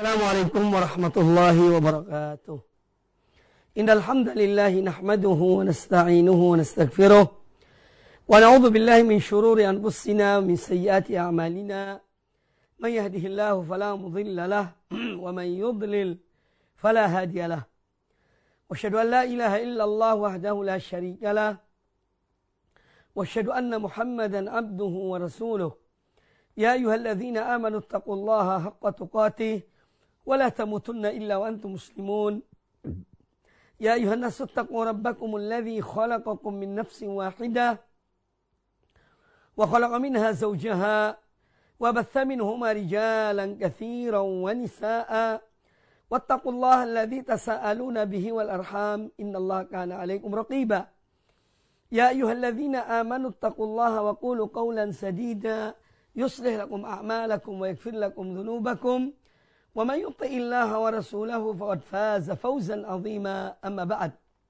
Assalamualaikum warahmatullahi wabarakatuh. Innal hamdalillah nahmaduhu wa nasta'inuhu wa nastaghfiruh wa na'udzu billahi min shururi anfusina wa min sayyiati a'malina. May yahdihillahu fala mudilla lahu wa may yudlil fala hadiya lahu. Wa asyhadu an la ilaha illallah wahdahu la syarika lahu wa asyhadu anna Muhammadan abduhu wa rasuluh. Ya ayyuhalladzina amanu taqullaha haqqa tuqatih ولا تموتن إلا وأنتم مسلمون يا أيها الناس اتقوا ربكم الذي خلقكم من نفس واحدة وخلق منها زوجها وبث منهما رجالا كثيرا ونساء واتقوا الله الذي تساءلون به والأرحام إن الله كان عليكم رقيبا يا أيها الذين آمنوا اتقوا الله وقولوا قولا سديدا يصلح لكم أعمالكم ويغفر لكم ذنوبكم ومن يطع الله ورسوله فقد فاز فوزا عظيما أما بعد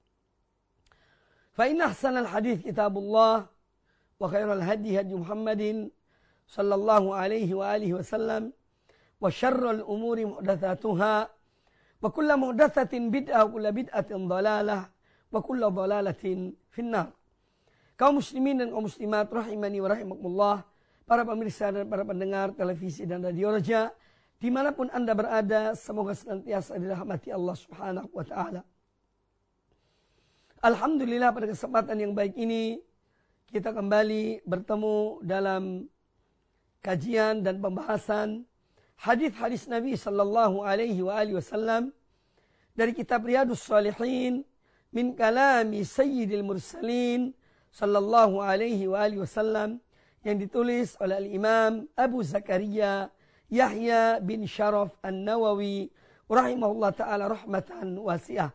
فإن أحسن الحديث كتاب الله وخير الهدي هدي محمد صلى الله عليه وآله وسلم وشر الأمور محدثاتها وكل محدثة بدعة وكل بدعة ضلالة وكل ضلالة في النار. Kaum muslimin dan kaum muslimat rahimani wa rahimakumullah, para pemirsa dan para pendengar televisi dan radio Raja dimanapun Anda berada, semoga senantiasa dirahmati Allah Subhanahu wa Ta'ala. Alhamdulillah, pada kesempatan yang baik ini kita kembali bertemu dalam kajian dan pembahasan hadis-hadis Nabi sallallahu alaihi wasallam dari kitab Riyadhus Shalihin min kalami Sayyidil Mursalin sallallahu alaihi wasallam yang ditulis oleh Al-Imam Abu Zakaria Yahya bin Sharaf An-Nawawi rahimahullah ta'ala rahmatan wasi'ah.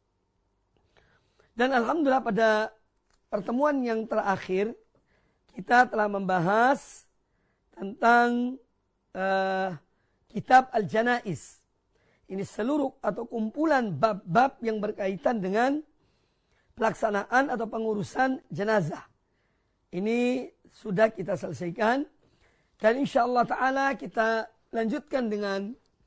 Dan alhamdulillah pada pertemuan yang terakhir kita telah membahas tentang kitab Al-Janaiz. Ini seluruh atau kumpulan bab-bab yang berkaitan dengan pelaksanaan atau pengurusan jenazah. Ini sudah kita selesaikan. Dan insyaallah ta'ala kita lanjutkan dengan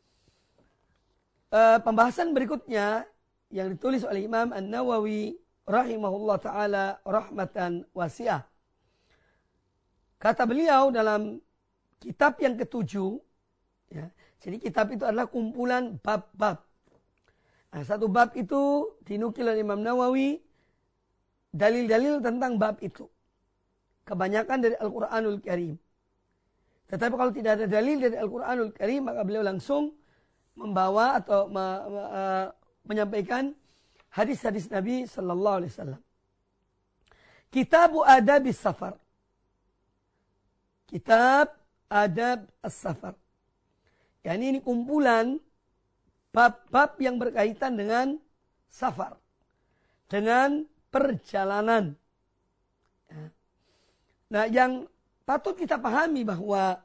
pembahasan berikutnya yang ditulis oleh Imam An-Nawawi rahimahullah ta'ala rahmatan wasi'ah. Kata beliau dalam kitab yang ketujuh, ya, jadi kitab itu adalah kumpulan bab-bab. Nah, satu bab itu dinukil oleh Imam Nawawi, dalil-dalil tentang bab itu. Kebanyakan dari Al-Quranul Karim. Tetapi kalau tidak ada dalil dari Al-Quranul Karim, maka beliau langsung membawa atau menyampaikan hadis-hadis Nabi Sallallahu Alaihi Wasallam. Kitab Adab As-Safar. Kitab Adab As-Safar. Yani ini kumpulan bab-bab yang berkaitan dengan safar. Dengan perjalanan. Nah, yang patut kita pahami bahwa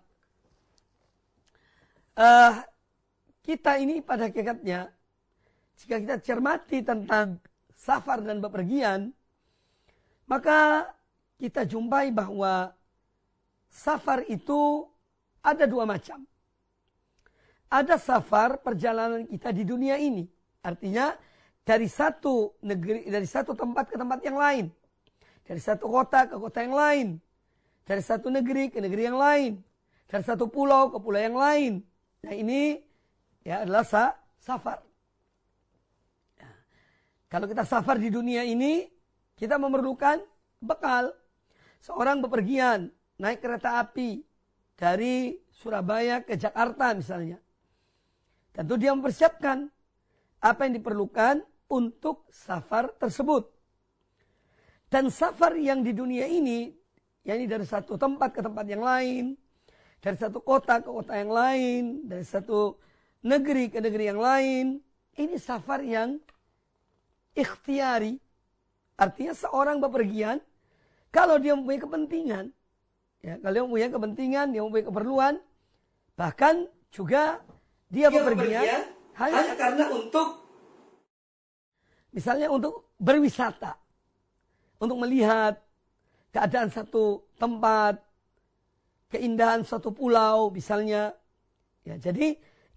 kita ini pada hakikatnya, jika kita cermati tentang safar dan bepergian, maka kita jumpai bahwa safar itu ada dua macam. Ada safar perjalanan kita di dunia ini, artinya dari satu negeri, dari satu tempat ke tempat yang lain, dari satu kota ke kota yang lain, dari satu negeri ke negeri yang lain, dari satu pulau ke pulau yang lain. Nah, ini ya adalah safar. Ya. Kalau kita safar di dunia ini, kita memerlukan bekal. Seorang bepergian naik kereta api dari Surabaya ke Jakarta misalnya. Tentu dia mempersiapkan apa yang diperlukan untuk safar tersebut. Dan safar yang di dunia ini, yakni dari satu tempat ke tempat yang lain, dari satu kota ke kota yang lain, dari satu negeri ke negeri yang lain, ini safar yang ikhtiari. Artinya seorang bepergian, kalau dia mempunyai kepentingan, ya, kalau dia mempunyai kepentingan, dia mempunyai keperluan, bahkan juga dia bepergian hanya karena untuk, misalnya untuk berwisata, untuk melihat keadaan satu tempat, keindahan suatu pulau misalnya. Ya, jadi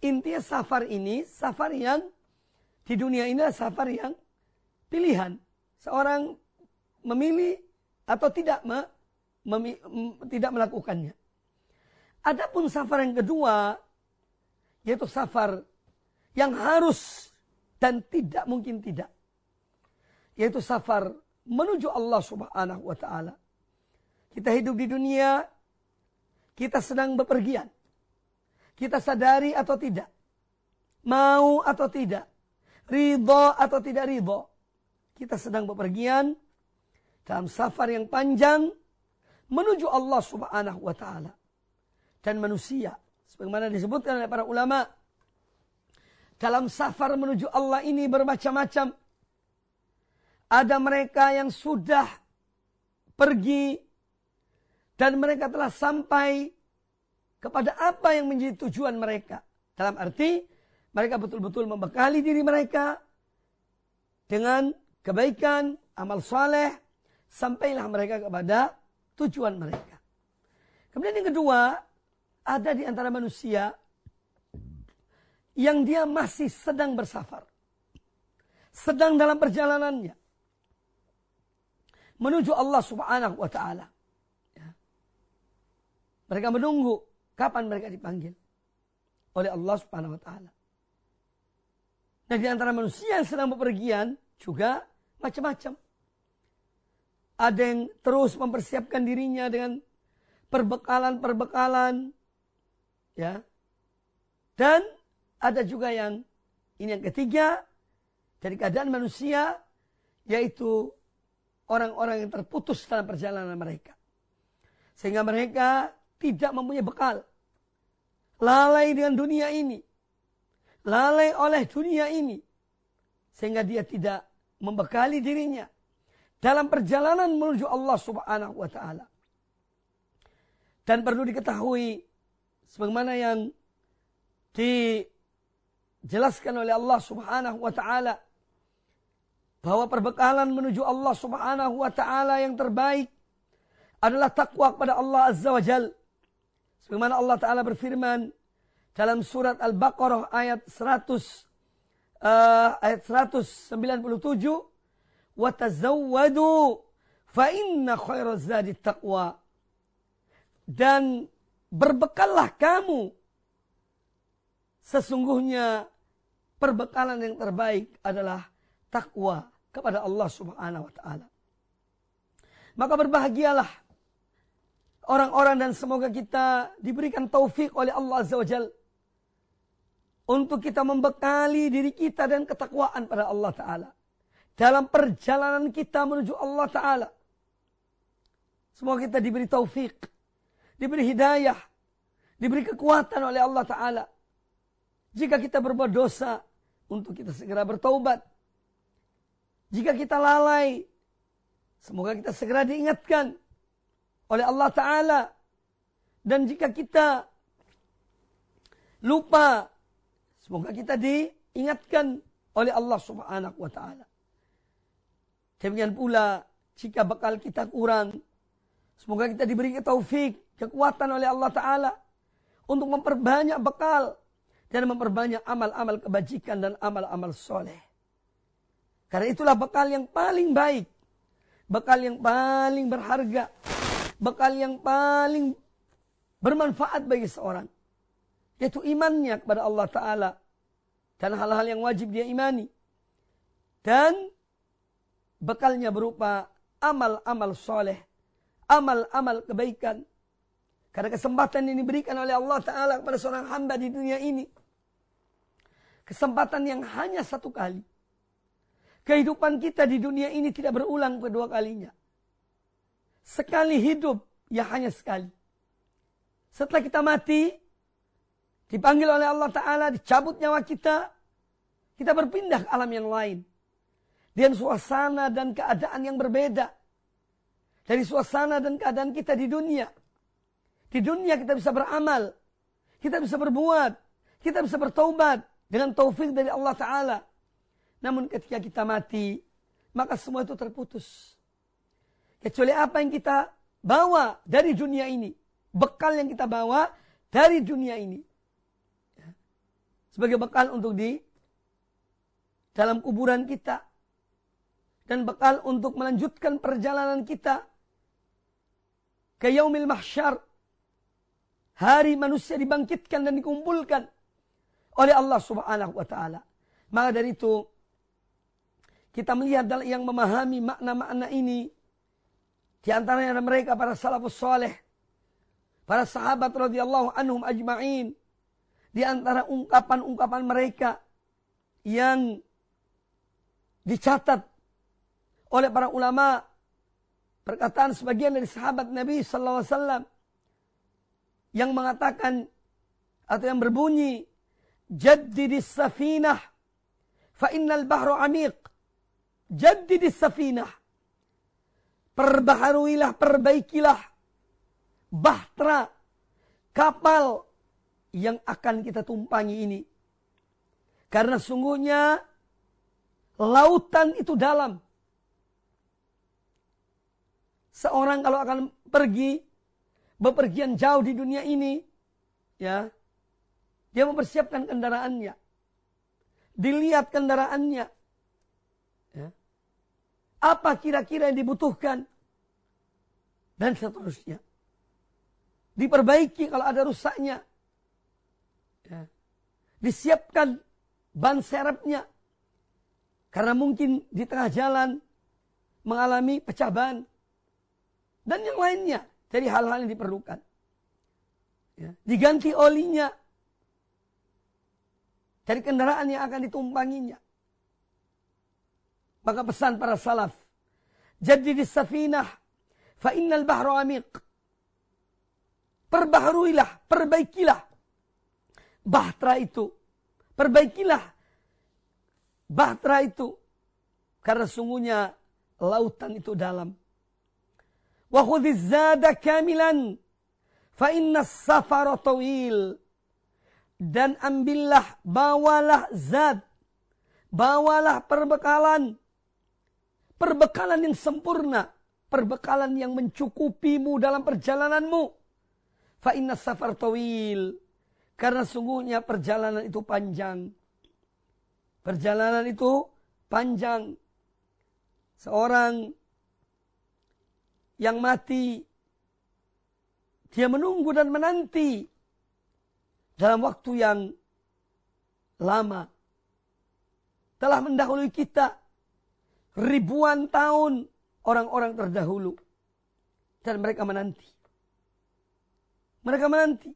intinya safar ini, safar yang di dunia ini adalah safar yang pilihan. Seorang memilih atau tidak melakukannya. Adapun safar yang kedua, yaitu safar yang harus dan tidak mungkin tidak. Yaitu safar menuju Allah Subhanahu wa ta'ala. Kita hidup di dunia, kita sedang bepergian. Kita sadari atau tidak, mau atau tidak, ridho atau tidak ridho, kita sedang bepergian dalam safar yang panjang menuju Allah Subhanahu wa ta'ala. Dan manusia, sebagaimana disebutkan oleh para ulama, dalam safar menuju Allah ini bermacam-macam. Ada mereka yang sudah pergi dan mereka telah sampai kepada apa yang menjadi tujuan mereka. Dalam arti, mereka betul-betul membekali diri mereka dengan kebaikan, amal saleh, sampailah mereka kepada tujuan mereka. Kemudian yang kedua, ada di antara manusia yang dia masih sedang bersafar. Sedang dalam perjalanannya menuju Allah Subhanahu wa ta'ala. Mereka menunggu kapan mereka dipanggil oleh Allah Subhanahu wa ta'ala. Nah, di antara manusia yang sedang bepergian juga macam-macam. Ada yang terus mempersiapkan dirinya dengan perbekalan-perbekalan, ya. Dan ada juga yang ini yang ketiga dari keadaan manusia, yaitu orang-orang yang terputus dalam perjalanan mereka, sehingga mereka tidak mempunyai bekal, lalai dengan dunia ini, lalai oleh dunia ini, sehingga dia tidak membekali dirinya dalam perjalanan menuju Allah Subhanahu wa ta'ala. Dan perlu diketahui, sebagaimana yang dijelaskan oleh Allah Subhanahu wa ta'ala, bahwa perbekalan menuju Allah Subhanahu wa ta'ala yang terbaik adalah takwa kepada Allah Azza wa Jal. Sebagaimana Allah Ta'ala berfirman dalam surat Al-Baqarah ayat 197, وَتَزَوَّدُوا فَإِنَّ خَيْرَ الزَّادِ التَّقْوَى. Dan berbekallah kamu, sesungguhnya perbekalan yang terbaik adalah takwa kepada Allah Subhanahu wa ta'ala. Maka berbahagialah orang-orang, dan semoga kita diberikan taufik oleh Allah Azza wa Jal untuk kita membekali diri kita dan ketakwaan pada Allah Ta'ala dalam perjalanan kita menuju Allah Ta'ala. Semoga kita diberi taufik, diberi hidayah, diberi kekuatan oleh Allah Ta'ala. Jika kita berbuat dosa, untuk kita segera bertaubat. Jika kita lalai, semoga kita segera diingatkan oleh Allah Ta'ala. Dan jika kita lupa, semoga kita diingatkan oleh Allah Subhanahu wa ta'ala. Demikian pula jika bekal kita kurang, semoga kita diberi taufik, kekuatan oleh Allah Ta'ala untuk memperbanyak bekal dan memperbanyak amal-amal kebajikan dan amal-amal soleh. Karena itulah bekal yang paling baik, bekal yang paling berharga, bekal yang paling bermanfaat bagi seorang, yaitu imannya kepada Allah Ta'ala dan hal-hal yang wajib dia imani. Dan bekalnya berupa amal-amal soleh, amal-amal kebaikan. Karena kesempatan ini diberikan oleh Allah Ta'ala kepada seorang hamba di dunia ini, kesempatan yang hanya satu kali. Kehidupan kita di dunia ini tidak berulang kedua kalinya. Sekali hidup, ya hanya sekali. Setelah kita mati, dipanggil oleh Allah Ta'ala, dicabut nyawa kita, kita berpindah ke alam yang lain. Dengan suasana dan keadaan yang berbeda dari suasana dan keadaan kita di dunia. Di dunia kita bisa beramal, kita bisa berbuat, kita bisa bertaubat dengan taufik dari Allah Ta'ala. Namun ketika kita mati, maka semua itu terputus. Kecuali apa yang kita bawa dari dunia ini. Bekal yang kita bawa dari dunia ini. sebagai bekal untuk di dalam kuburan kita. Dan bekal untuk melanjutkan perjalanan kita ke yaumil mahsyar. Hari manusia dibangkitkan dan dikumpulkan oleh Allah subhanahu wa ta'ala. Maka dari itu, kita melihat yang memahami makna-makna ini. Di antaranya mereka para salafus saleh, para sahabat radhiyallahu anhum ajma'in. Di antara ungkapan-ungkapan mereka yang dicatat oleh para ulama, perkataan sebagian dari sahabat Nabi sallallahu alaihi wasallam yang mengatakan atau yang berbunyi, jaddidis safinah fa innal bahra amiq. Jaddidis safinah, perbaharuilah, perbaikilah bahtera, kapal yang akan kita tumpangi ini. Karena sungguhnya lautan itu dalam. Seorang kalau akan pergi, bepergian jauh di dunia ini, ya, dia mempersiapkan kendaraannya. Dilihat kendaraannya. Ya. Apa kira-kira yang dibutuhkan. Dan seterusnya. Diperbaiki kalau ada rusaknya. Ya. Disiapkan ban serepnya. Karena mungkin di tengah jalan mengalami pecah ban. Dan yang lainnya. Jadi hal-hal yang diperlukan. Ya. Diganti olinya. Dari kendaraan yang akan ditumpanginya. Maka pesan para salaf. Jaddidis safinah. Fa innal bahra amiq. Perbaharuilah, perbaikilah bahtera itu. Perbaikilah bahtera itu. Karena sungguhnya lautan itu dalam. Wa khudhiz zada kamilan fa innas safara tawil. Dan ambillah, bawalah zad, bawalah perbekalan. Perbekalan yang sempurna, perbekalan yang mencukupimu dalam perjalananmu. Fa innas safar tawil. Karena sungguhnya perjalanan itu panjang. Perjalanan itu panjang. Seorang yang mati, dia menunggu dan menanti dalam waktu yang lama. Telah mendahului kita ribuan tahun orang-orang terdahulu. Dan mereka menanti. Mereka menanti.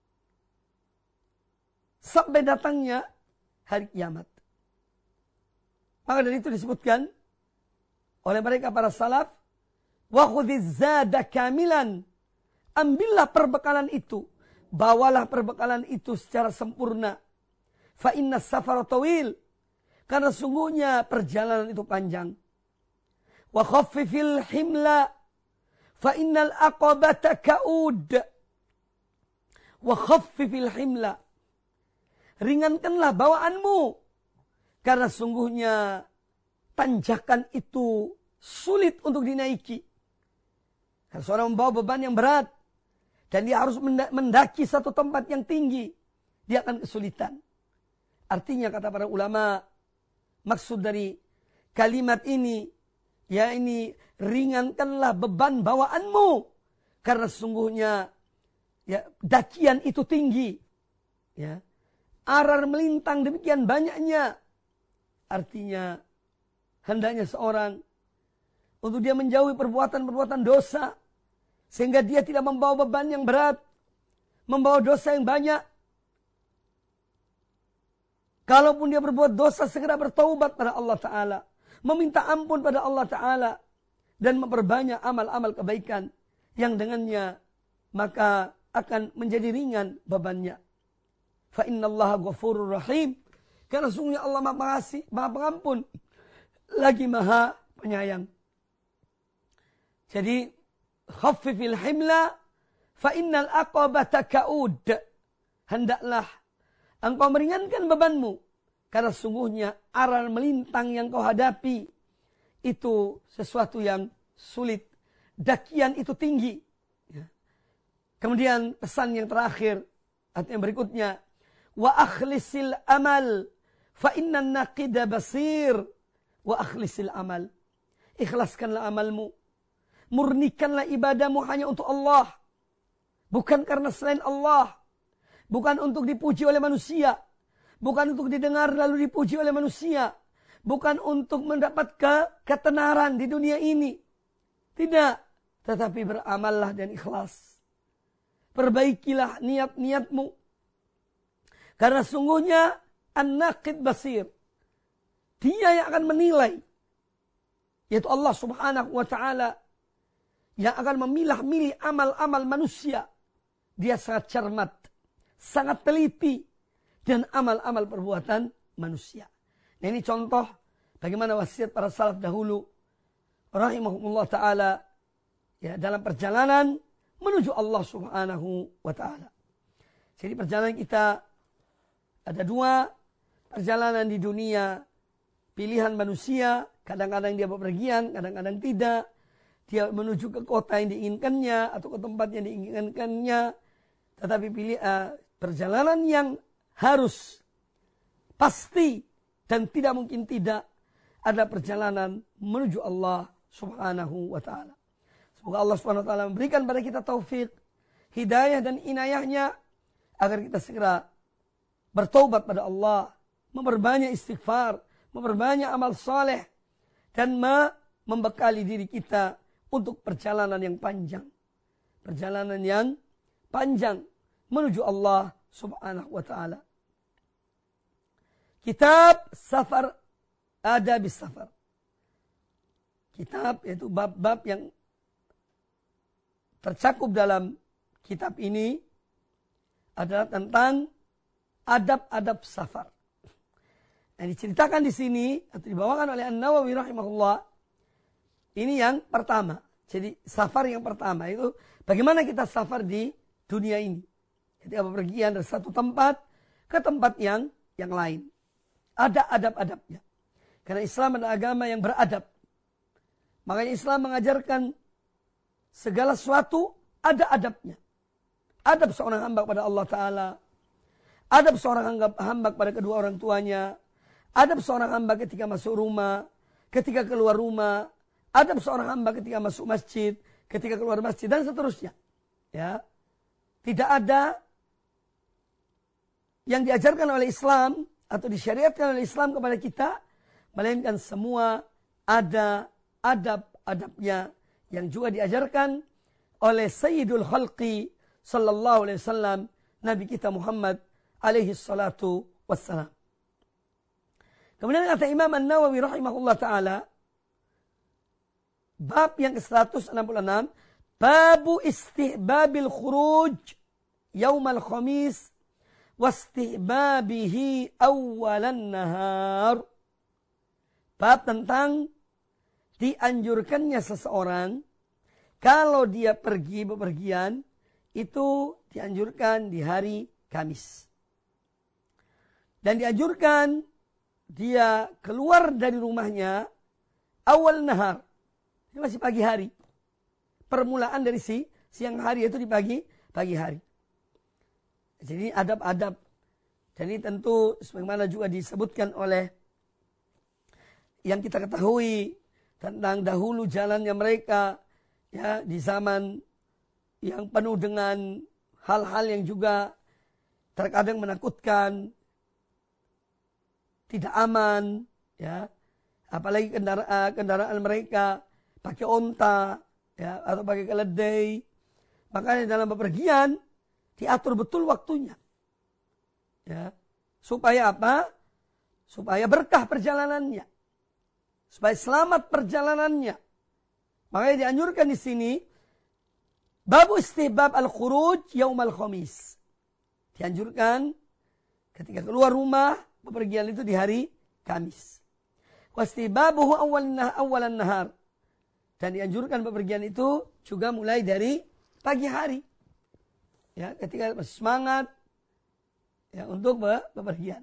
Sampai datangnya hari kiamat. Maka dari itu disebutkan oleh mereka para salaf, wa khudhiz zada kamilan. Ambillah perbekalan itu. Bawalah perbekalan itu secara sempurna. Fa innas safara tawil. Karena sungguhnya perjalanan itu panjang. Wa khaffifil himla. Fa innal aqabata ka'ud. Wa khaffifil himla. Ringankanlah bawaanmu. Karena sungguhnya tanjakan itu sulit untuk dinaiki. Karena seorang membawa beban yang berat. Dan dia harus mendaki satu tempat yang tinggi. Dia akan kesulitan. Artinya kata para ulama, maksud dari kalimat ini, ya ini ringankanlah beban bawaanmu. Karena sungguhnya ya, dakian itu tinggi. Ya. Arar melintang demikian banyaknya. Artinya hendaknya seorang untuk dia menjauhi perbuatan-perbuatan dosa. Sehingga dia tidak membawa beban yang berat. Membawa dosa yang banyak. Kalaupun dia berbuat dosa, segera bertaubat pada Allah Ta'ala. Meminta ampun pada Allah Ta'ala. Dan memperbanyak amal-amal kebaikan. Yang dengannya maka akan menjadi ringan bebannya. Fa innallaha ghafurur rahim. Karena sungguhnya Allah Maha Pengasih, Maha Pengampun. Lagi Maha Penyayang. Jadi khaffifil himla fa innal aqabata ka'ud. Hendaklah engkau meringankan bebanmu. Karena sungguhnya aral melintang yang kau hadapi itu sesuatu yang sulit. Dakian itu tinggi. Kemudian pesan yang terakhir atau yang berikutnya, wa akhlisil amal fa innan naqida basir. Wa akhlisil amal. Ikhlaskanlah amalmu. Murnikanlah ibadahmu hanya untuk Allah. Bukan karena selain Allah. Bukan untuk dipuji oleh manusia. Bukan untuk didengar lalu dipuji oleh manusia. Bukan untuk mendapat ketenaran di dunia ini. Tidak. Tetapi beramallah dan ikhlas. Perbaikilah niat-niatmu. Karena sungguhnya an-naqid basir. Dia yang akan menilai. Yaitu Allah subhanahu wa ta'ala. Yang akan memilah-milih amal-amal manusia. Dia sangat cermat. Sangat teliti. Dan amal-amal perbuatan manusia. Nah ini contoh bagaimana wasiat para salaf dahulu. Rahimahumullah ta'ala. Ya, dalam perjalanan menuju Allah subhanahu wa ta'ala. Jadi perjalanan kita ada dua. Perjalanan di dunia. Pilihan manusia. Kadang-kadang dia bepergian, kadang-kadang tidak. Dia menuju ke kota yang diinginkannya atau ke tempat yang diinginkannya. Tetapi perjalanan yang harus pasti dan tidak mungkin tidak ada perjalanan menuju Allah subhanahu wa ta'ala. Semoga Allah subhanahu wa ta'ala memberikan pada kita taufik, hidayah dan inayahnya agar kita segera bertaubat pada Allah, memperbanyak istighfar, memperbanyak amal saleh dan membekali diri kita untuk perjalanan yang panjang. Perjalanan yang panjang menuju Allah subhanahu wa ta'ala. Kitab Safar Adabis Safar. Kitab yaitu bab-bab yang tercakup dalam kitab ini adalah tentang adab-adab safar. Yang diceritakan di sini atau dibawakan oleh An-Nawawi rahimahullah. Ini yang pertama. Jadi safar yang pertama itu bagaimana kita safar di dunia ini. Ketika bepergian dari satu tempat ke tempat yang lain. Ada adab-adabnya. Karena Islam adalah agama yang beradab. Makanya Islam mengajarkan segala sesuatu ada adabnya. Adab seorang hamba kepada Allah Ta'ala. Adab seorang hamba kepada kedua orang tuanya. Adab seorang hamba ketika masuk rumah. Ketika keluar rumah. Adab seorang hamba ketika masuk masjid. Ketika keluar masjid dan seterusnya. Ya. Tidak ada yang diajarkan oleh Islam atau disyariatkan oleh Islam kepada kita, melainkan semua ada adab-adabnya yang juga diajarkan oleh Sayyidul Khalqi sallallahu alaihi wasallam, Nabi kita Muhammad alaihi salatu wassalam. Kemudian kata Imam An-Nawawi rahimahullah ta'ala, bab yang ke-166, babu istihbabil khuruj yaumal khamis wastihbabihi awalan nahar. Bab tentang dianjurkannya seseorang kalau dia pergi bepergian itu dianjurkan di hari Kamis. Dan dianjurkan dia keluar dari rumahnya awal nahar. Ini masih pagi hari. Permulaan dari siang hari itu di pagi hari. Jadi adab-adab. Jadi tentu sebagaimana juga disebutkan oleh yang kita ketahui tentang dahulu jalannya mereka ya di zaman yang penuh dengan hal-hal yang juga terkadang menakutkan, tidak aman, ya. Apalagi kendaraan mereka pakai onta, ya, atau pakai keledai. Makanya dalam bepergian diatur betul waktunya. Ya. Supaya apa? Supaya berkah perjalanannya. Supaya selamat perjalanannya. Makanya dianjurkan di sini babu istihbab al-khuruj yaumal khamis. Dianjurkan ketika keluar rumah bepergian itu di hari Kamis. Wastihbabuhu awalan nahar. Dan dianjurkan bepergian itu juga mulai dari pagi hari. Ya, ketika masih semangat ya, untuk bepergian.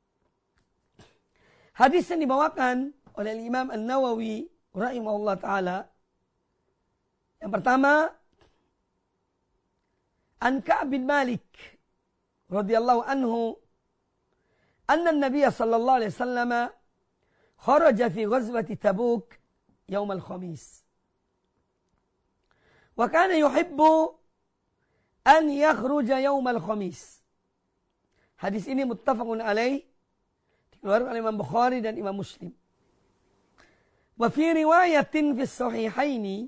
Hadis yang dibawakan oleh Imam An-Nawawi rahimahullah ta'ala. Yang pertama, An Ka'b bin Malik radhiyallahu anhu anna Nabi sallallahu alaihi wasallam kharaja fi ghazwati Tabuk yaum al-Khamis. Wa kana yuhibbu an yakhruja yaum al-Khamis. Hadis ini muttafaqun alaih, dikeluarkan oleh Imam Bukhari dan Imam Muslim. Wa fi riwayatin fi sahihaini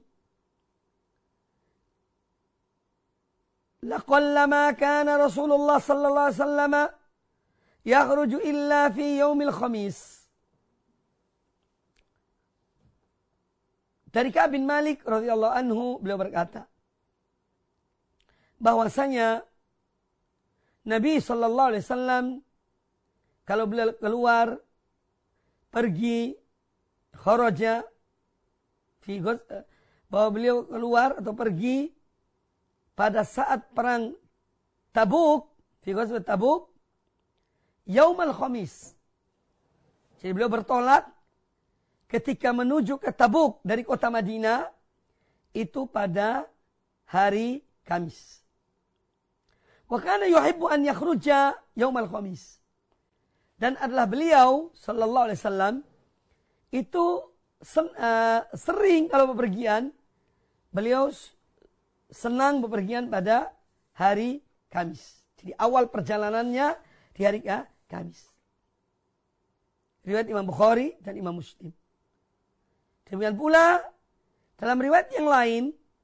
laqallama kana Rasulullah sallallahu alaihi wasallam yakhruju illa fi yaumil Khamis. Dari Ka'ab bin Malik radhiyallahu anhu, beliau berkata bahwasanya Nabi sallallahu alaihi wasallam kalau beliau keluar pergi kharaja fi bahwa beliau keluar atau pergi pada saat perang Tabuk, fi ghazwat Tabuk yaumal Khamis. Jadi beliau bertolak ketika menuju ke Tabuk dari kota Madinah itu pada hari Kamis. Wa kana yuhibbu an yakhruja yaumal Khamis. Dan adalah beliau sallallahu alaihi wasallam itu sering kalau bepergian, beliau senang bepergian pada hari Kamis. Jadi awal perjalanannya di hari Kamis. Riwayat Imam Bukhari dan Imam Muslim. Demikian pula dalam riwayat yang lain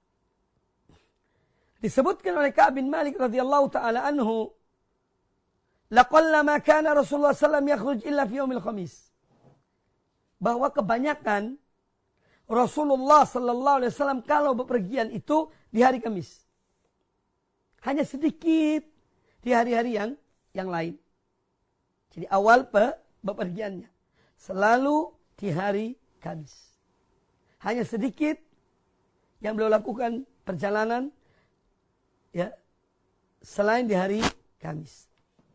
disebutkan oleh Ka'ab bin Malik radhiyallahu taala anhu, laqallama kana Rasulullah sallallahu alaihi wasallam yakhruj illa fi yaumil Khamis. Bahwa kebanyakan Rasulullah sallallahu alaihi wasallam kalau bepergian itu di hari Kamis. Hanya sedikit di hari-hari yang lain. Jadi awal bepergiannya selalu di hari Kamis. Hanya sedikit yang beliau lakukan perjalanan ya selain di hari Kamis.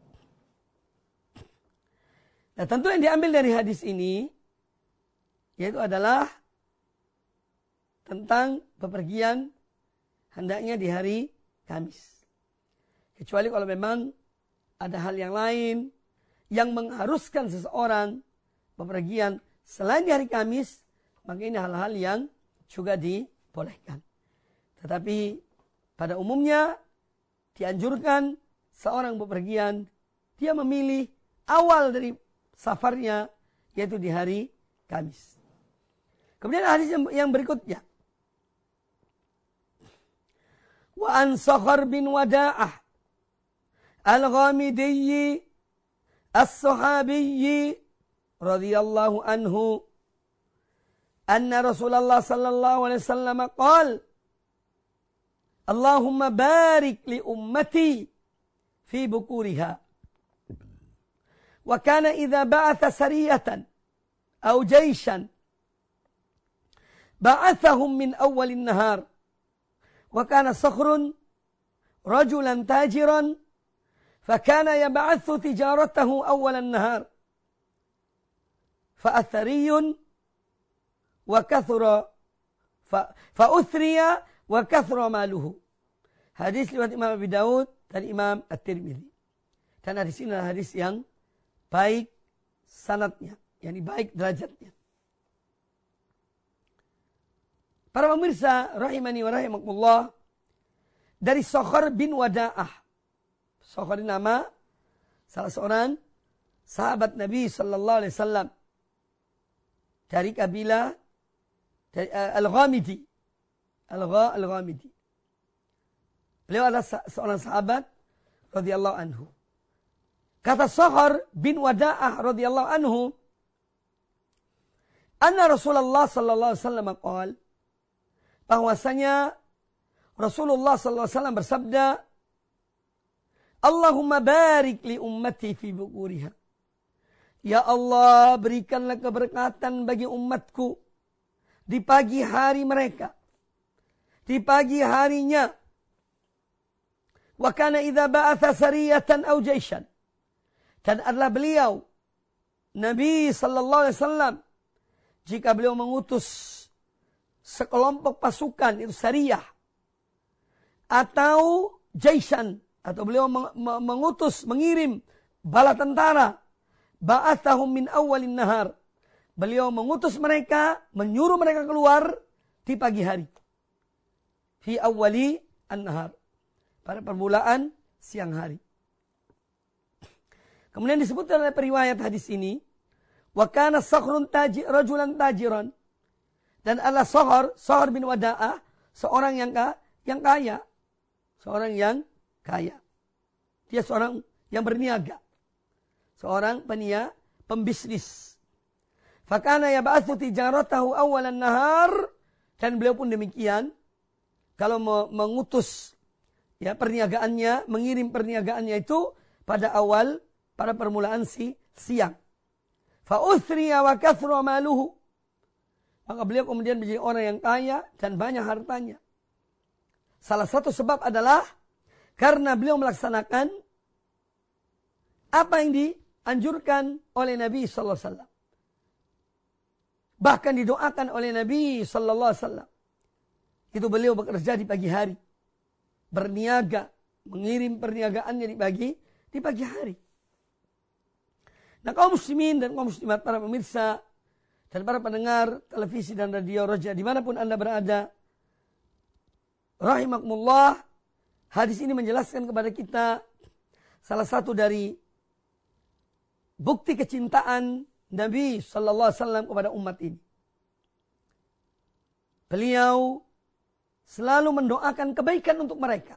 Nah, tentu yang diambil dari hadis ini yaitu adalah tentang bepergian hendaknya di hari Kamis. Kecuali kalau memang ada hal yang lain yang mengharuskan seseorang bepergian selain di hari Kamis, maka ini hal-hal yang juga dibolehkan. Tetapi pada umumnya dianjurkan seorang bepergian, dia memilih awal dari safarnya yaitu di hari Kamis. Kemudian hadis yang berikutnya. Wa an Sakhar bin Wada'ah al-Ghamidiyyi as-Sahabiyyi radhiyallahu anhu anna Rasulullah sallallahu alaihi wasallam qala Allahumma barik li ummati fi bukuriha. Wa kana idza ba'atha sariyatan aw jayshan ba'athahum min awwalin nahar. Wa kana Sakhrun rajulan tajiran fakana yab'athu tijaratahu awwalan nahar. Fa athariyun wa kathura fa uthriya wa kathura maluhu. Hadis riwayat Imam Abi Daud dan Imam At-Tirmidzi. Dan hadis ini adalah hadis yang baik sanadnya, yakni baik derajatnya. Para pemirsa rahimani wa rahimakumullah, dari Sakhar bin Wada'ah. Sakhar ini nama salah seorang sahabat Nabi sallallahu alaihi wasallam dari kabilah dari Al-Ghamidi. Al-Ghamidi. Beliau adalah seorang sahabat radhiyallahu anhu. Kata Sakhar bin Wada'ah radhiyallahu anhu, anna Rasulullah sallallahu alaihi wasallam qala, bahwasanya Rasulullah sallallahu alaihi wasallam bersabda, Allahumma barik li ummati fi bukuriha. Ya Allah, berikanlah keberkatan bagi umatku di pagi hari mereka, di pagi harinya. Wa kana idza ba'atha sariyatan aw jayshan. Dan adalah beliau Nabi sallallahu alaihi wasallam jika beliau mengutus sekelompok pasukan itu sariyah atau jayshan, atau beliau mengutus mengirim bala tentara ba'athahum min awwalin nahar. Beliau mengutus mereka, menyuruh mereka keluar di pagi hari. Fi awwali an-nahar. Pada permulaan siang hari. Kemudian disebutkan oleh periwayat hadis ini, wa kana Sakhrun rajulan tajiran. Dan Allah Sakhr bin Wada'ah, seorang yang kaya. Seorang yang kaya. Dia seorang yang berniaga. Seorang pembisnis. Fakana yab'atsu tijaratahu awwalan nahar. Dan beliau pun demikian. Kalau mengutus ya perniagaannya, mengirim perniagaannya itu pada permulaan siang. Fa uthriya wa kathra maluhu. Maka beliau kemudian menjadi orang yang kaya dan banyak hartanya. Salah satu sebab adalah karena beliau melaksanakan apa yang dianjurkan oleh Nabi sallallahu alaihi wasallam. Bahkan didoakan oleh Nabi sallallahu alaihi wasallam. Itu beliau bekerja di pagi hari. Berniaga, mengirim perniagaannya di pagi hari. Nah, kaum muslimin dan kaum muslimat, para pemirsa dan para pendengar televisi dan radio Roja dimanapun Anda berada, rahimakumullah, hadis ini menjelaskan kepada kita salah satu dari bukti kecintaan Nabi sallallahu alaihi wasallam kepada umat ini. Beliau selalu mendoakan kebaikan untuk mereka.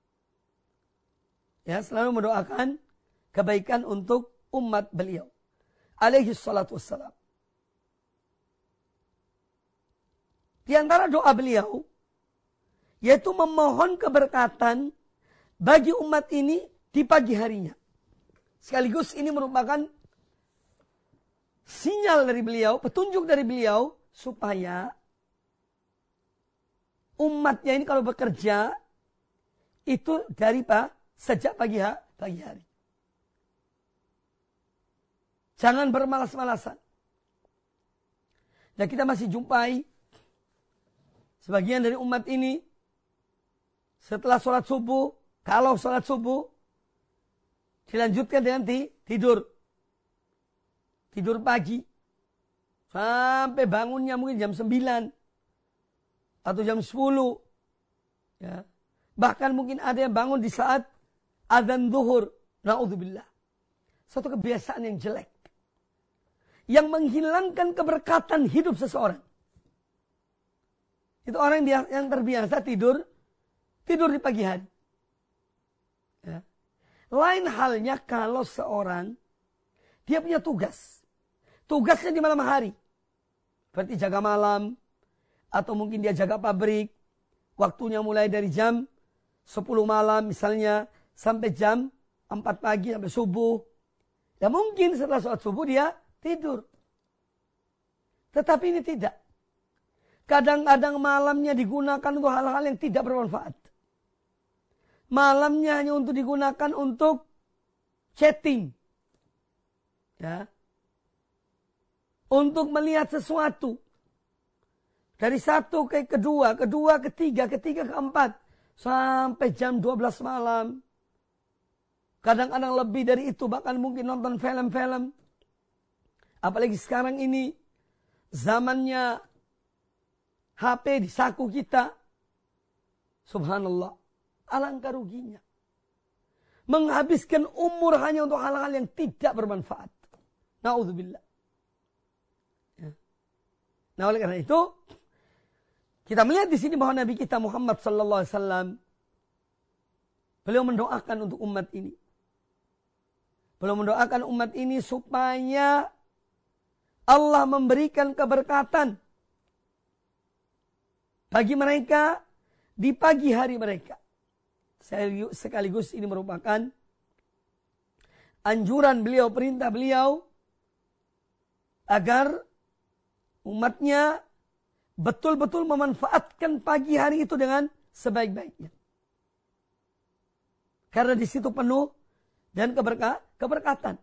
Ya, selalu mendoakan kebaikan untuk umat beliau. Alaihi salatu wassalam. Di antara doa beliau, yaitu memohon keberkatan bagi umat ini di pagi harinya. Sekaligus ini merupakan sinyal dari beliau, petunjuk dari beliau, supaya umatnya ini kalau bekerja, itu sejak pagi hari. Jangan bermalas-malasan. Dan kita masih jumpai sebagian dari umat ini, setelah sholat subuh, kalau sholat subuh, dilanjutkan dengan tidur. Tidur pagi. Sampai bangunnya mungkin jam 9. Atau jam 10. Ya. Bahkan mungkin ada yang bangun di saat azan zuhur. Na'udzubillah. Satu kebiasaan yang jelek. Yang menghilangkan keberkatan hidup seseorang. Itu orang yang terbiasa tidur di pagi hari. Ya. Lain halnya kalau seorang dia punya tugas. Tugasnya di malam hari. Berarti jaga malam. Atau mungkin dia jaga pabrik. Waktunya mulai dari jam 10 malam misalnya. Sampai jam 4 pagi sampai subuh. Ya mungkin setelah sholat subuh dia tidur. Tetapi ini tidak. Kadang-kadang malamnya digunakan untuk hal-hal yang tidak bermanfaat. Malamnya hanya untuk digunakan untuk chatting. Ya. Untuk melihat sesuatu. Dari satu ke kedua, ketiga ke empat. Sampai jam 12 malam. Kadang-kadang lebih dari itu. Bahkan mungkin nonton film-film. Apalagi sekarang ini. Zamannya HP di saku kita. Subhanallah. Alangkah ruginya. Menghabiskan umur hanya untuk hal-hal yang tidak bermanfaat. Na'udzubillah. Ya. Nah, oleh karena itu, kita melihat di sini bahwa Nabi kita Muhammad sallallahu alaihi wasallam beliau mendoakan untuk umat ini. Beliau mendoakan umat ini supaya Allah memberikan keberkatan bagi mereka di pagi hari mereka. Sekaligus ini merupakan anjuran beliau, perintah beliau agar umatnya betul-betul memanfaatkan pagi hari itu dengan sebaik-baiknya. Karena di situ penuh dan keberkatan.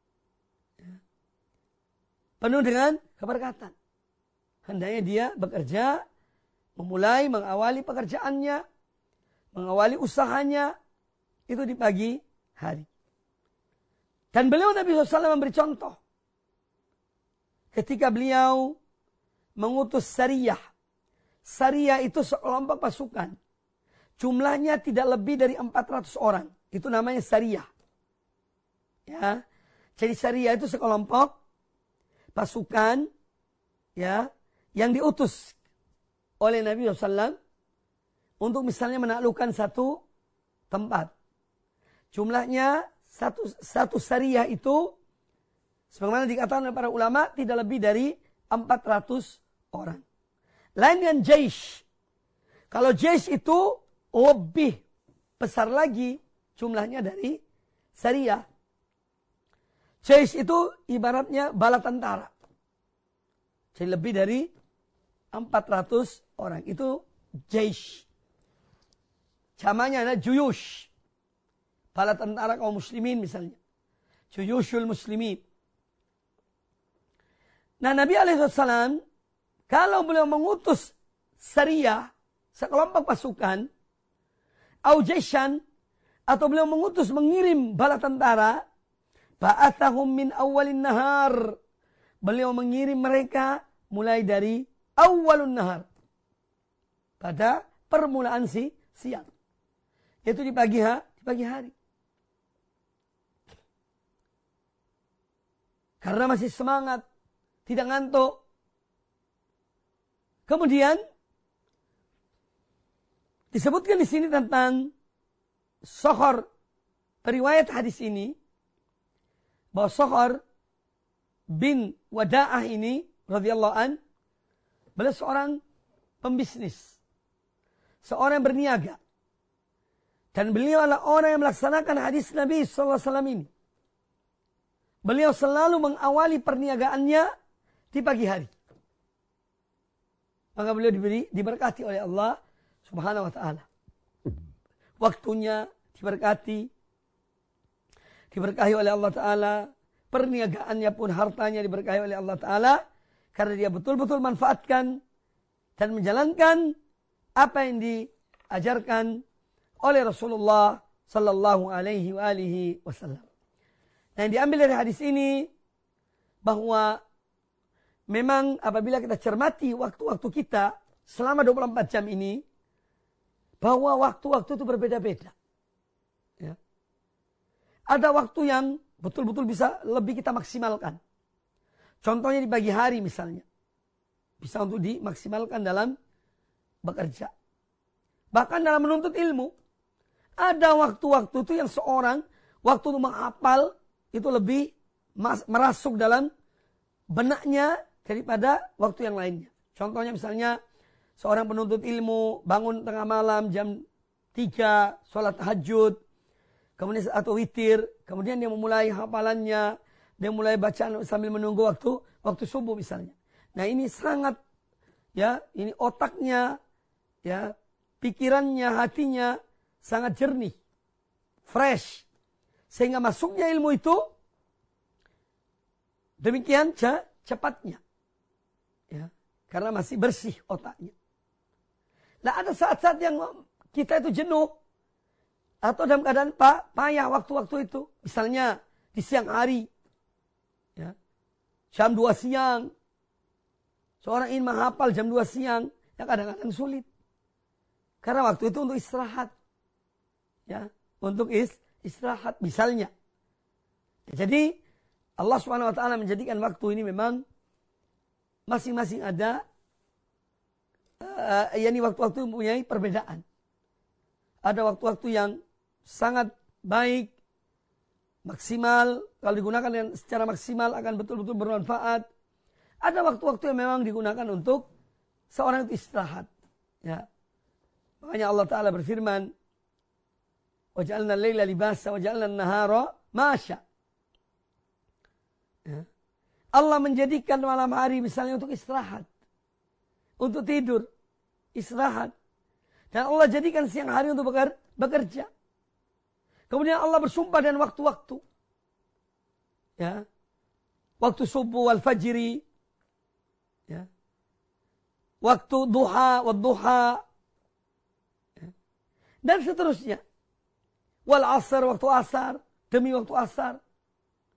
Penuh dengan keberkatan. Hendaknya dia bekerja, mengawali pekerjaannya, mengawali usahanya, itu di pagi hari. Dan beliau Nabi SAW memberi contoh. Ketika beliau mengutus Sariyah. Sariyah itu sekelompok pasukan. Jumlahnya tidak lebih dari 400 orang. Itu namanya Sariyah. Ya. Jadi Sariyah itu sekelompok pasukan ya yang diutus oleh Nabi SAW untuk misalnya menaklukkan satu tempat. Jumlahnya satu Sariyah itu sebagaimana dikatakan oleh para ulama tidak lebih dari 400 orang. Lain dengan jaish. Kalau jaish itu lebih besar lagi jumlahnya dari Sariyah. Jaish itu ibaratnya bala tentara. Jadi lebih dari 400 orang. Itu jaish. Jamanya adalah juyush. Bala tentara kaum muslimin misalnya. Juyushul muslimin. Nah Nabi SAW, kalau beliau mengutus Sariyah, sekelompok pasukan, au jaishan, atau beliau mengirim bala tentara, ba'athahum min awalin nahar. Beliau mengirim mereka mulai dari awalun nahar. Pada permulaan siang. Itu di pagi hari. Karena masih semangat, tidak ngantuk. Kemudian disebutkan di sini tentang Sokhor. Periwayat hadis ini bahwa Sokhor bin Wada'ah ini radhiyallahu an, beliau seorang pembisnis, seorang yang berniaga, dan beliau adalah orang yang melaksanakan hadis Nabi SAW ini. Beliau selalu mengawali perniagaannya di pagi hari. Maka beliau diberkati oleh Allah Subhanahu wa ta'ala. Waktunya diberkati. Diberkahi oleh Allah Ta'ala. Perniagaannya pun hartanya diberkahi oleh Allah Ta'ala. Karena dia betul-betul manfaatkan dan menjalankan apa yang diajarkan oleh Rasulullah Sallallahu Alaihi Wasallam. Nah yang diambil dari hadis ini bahwa memang apabila kita cermati waktu-waktu kita selama 24 jam ini, bahwa waktu-waktu itu berbeda-beda. Ya. Ada waktu yang betul-betul bisa lebih kita maksimalkan. Contohnya di pagi hari misalnya. Bisa untuk dimaksimalkan dalam bekerja. Bahkan dalam menuntut ilmu. Ada waktu-waktu itu yang seorang waktu untuk menghafal itu lebih merasuk dalam benaknya daripada waktu yang lainnya. Contohnya misalnya seorang penuntut ilmu bangun tengah malam jam 3, sholat tahajud, kemudian atau witir, kemudian dia memulai hafalannya, dia mulai bacaan sambil menunggu waktu subuh misalnya. Nah ini sangat ya, ini otaknya ya, pikirannya, hatinya sangat jernih, fresh. Sehingga masuknya ilmu itu demikian cepatnya. Ya, karena masih bersih otaknya. Nah ada saat-saat yang kita itu jenuh. Atau dalam keadaan payah waktu-waktu itu. Misalnya di siang hari. Ya, jam 2 siang. Seorang ingin menghafal jam 2 siang. Ya kadang-kadang sulit. Karena waktu itu untuk istirahat. Ya, untuk istirahat misalnya. Jadi Allah Subhanahu wa taala menjadikan waktu ini memang masing-masing ada yakni waktu-waktu mempunyai perbedaan. Ada waktu-waktu yang sangat baik, maksimal, kalau digunakan secara maksimal akan betul-betul bermanfaat. Ada waktu-waktu yang memang digunakan untuk seorang itu istirahat. Ya. Makanya Allah Ta'ala berfirman, وَجَعَلْنَا اللَّيْلَ لِبَاسًا وَجَعَلْنَا النَّهَارَ مَعَاشًا. Ya. Allah menjadikan malam hari misalnya untuk istirahat. Untuk tidur. Istirahat. Dan Allah jadikan siang hari untuk bekerja. Kemudian Allah bersumpah dengan waktu-waktu. Ya. Waktu subuh wal fajri. Ya. Waktu duha wal duha. Ya. Dan seterusnya. Wal asar, waktu asar. Demi waktu asar.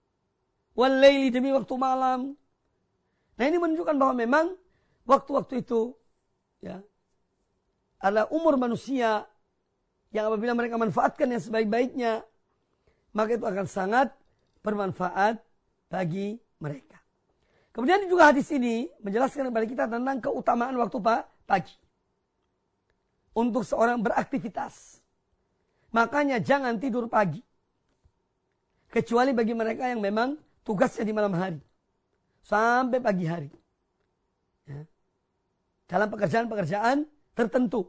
wal laili, demi waktu malam. Nah, ini menunjukkan bahwa memang waktu-waktu itu ya adalah umur manusia yang apabila mereka manfaatkan yang sebaik-baiknya, maka itu akan sangat bermanfaat bagi mereka. Kemudian juga hadis ini menjelaskan kepada kita tentang keutamaan waktu pagi untuk seorang beraktivitas. Makanya jangan tidur pagi, kecuali bagi mereka yang memang tugasnya di malam hari sampai pagi hari, ya, dalam pekerjaan-pekerjaan tertentu.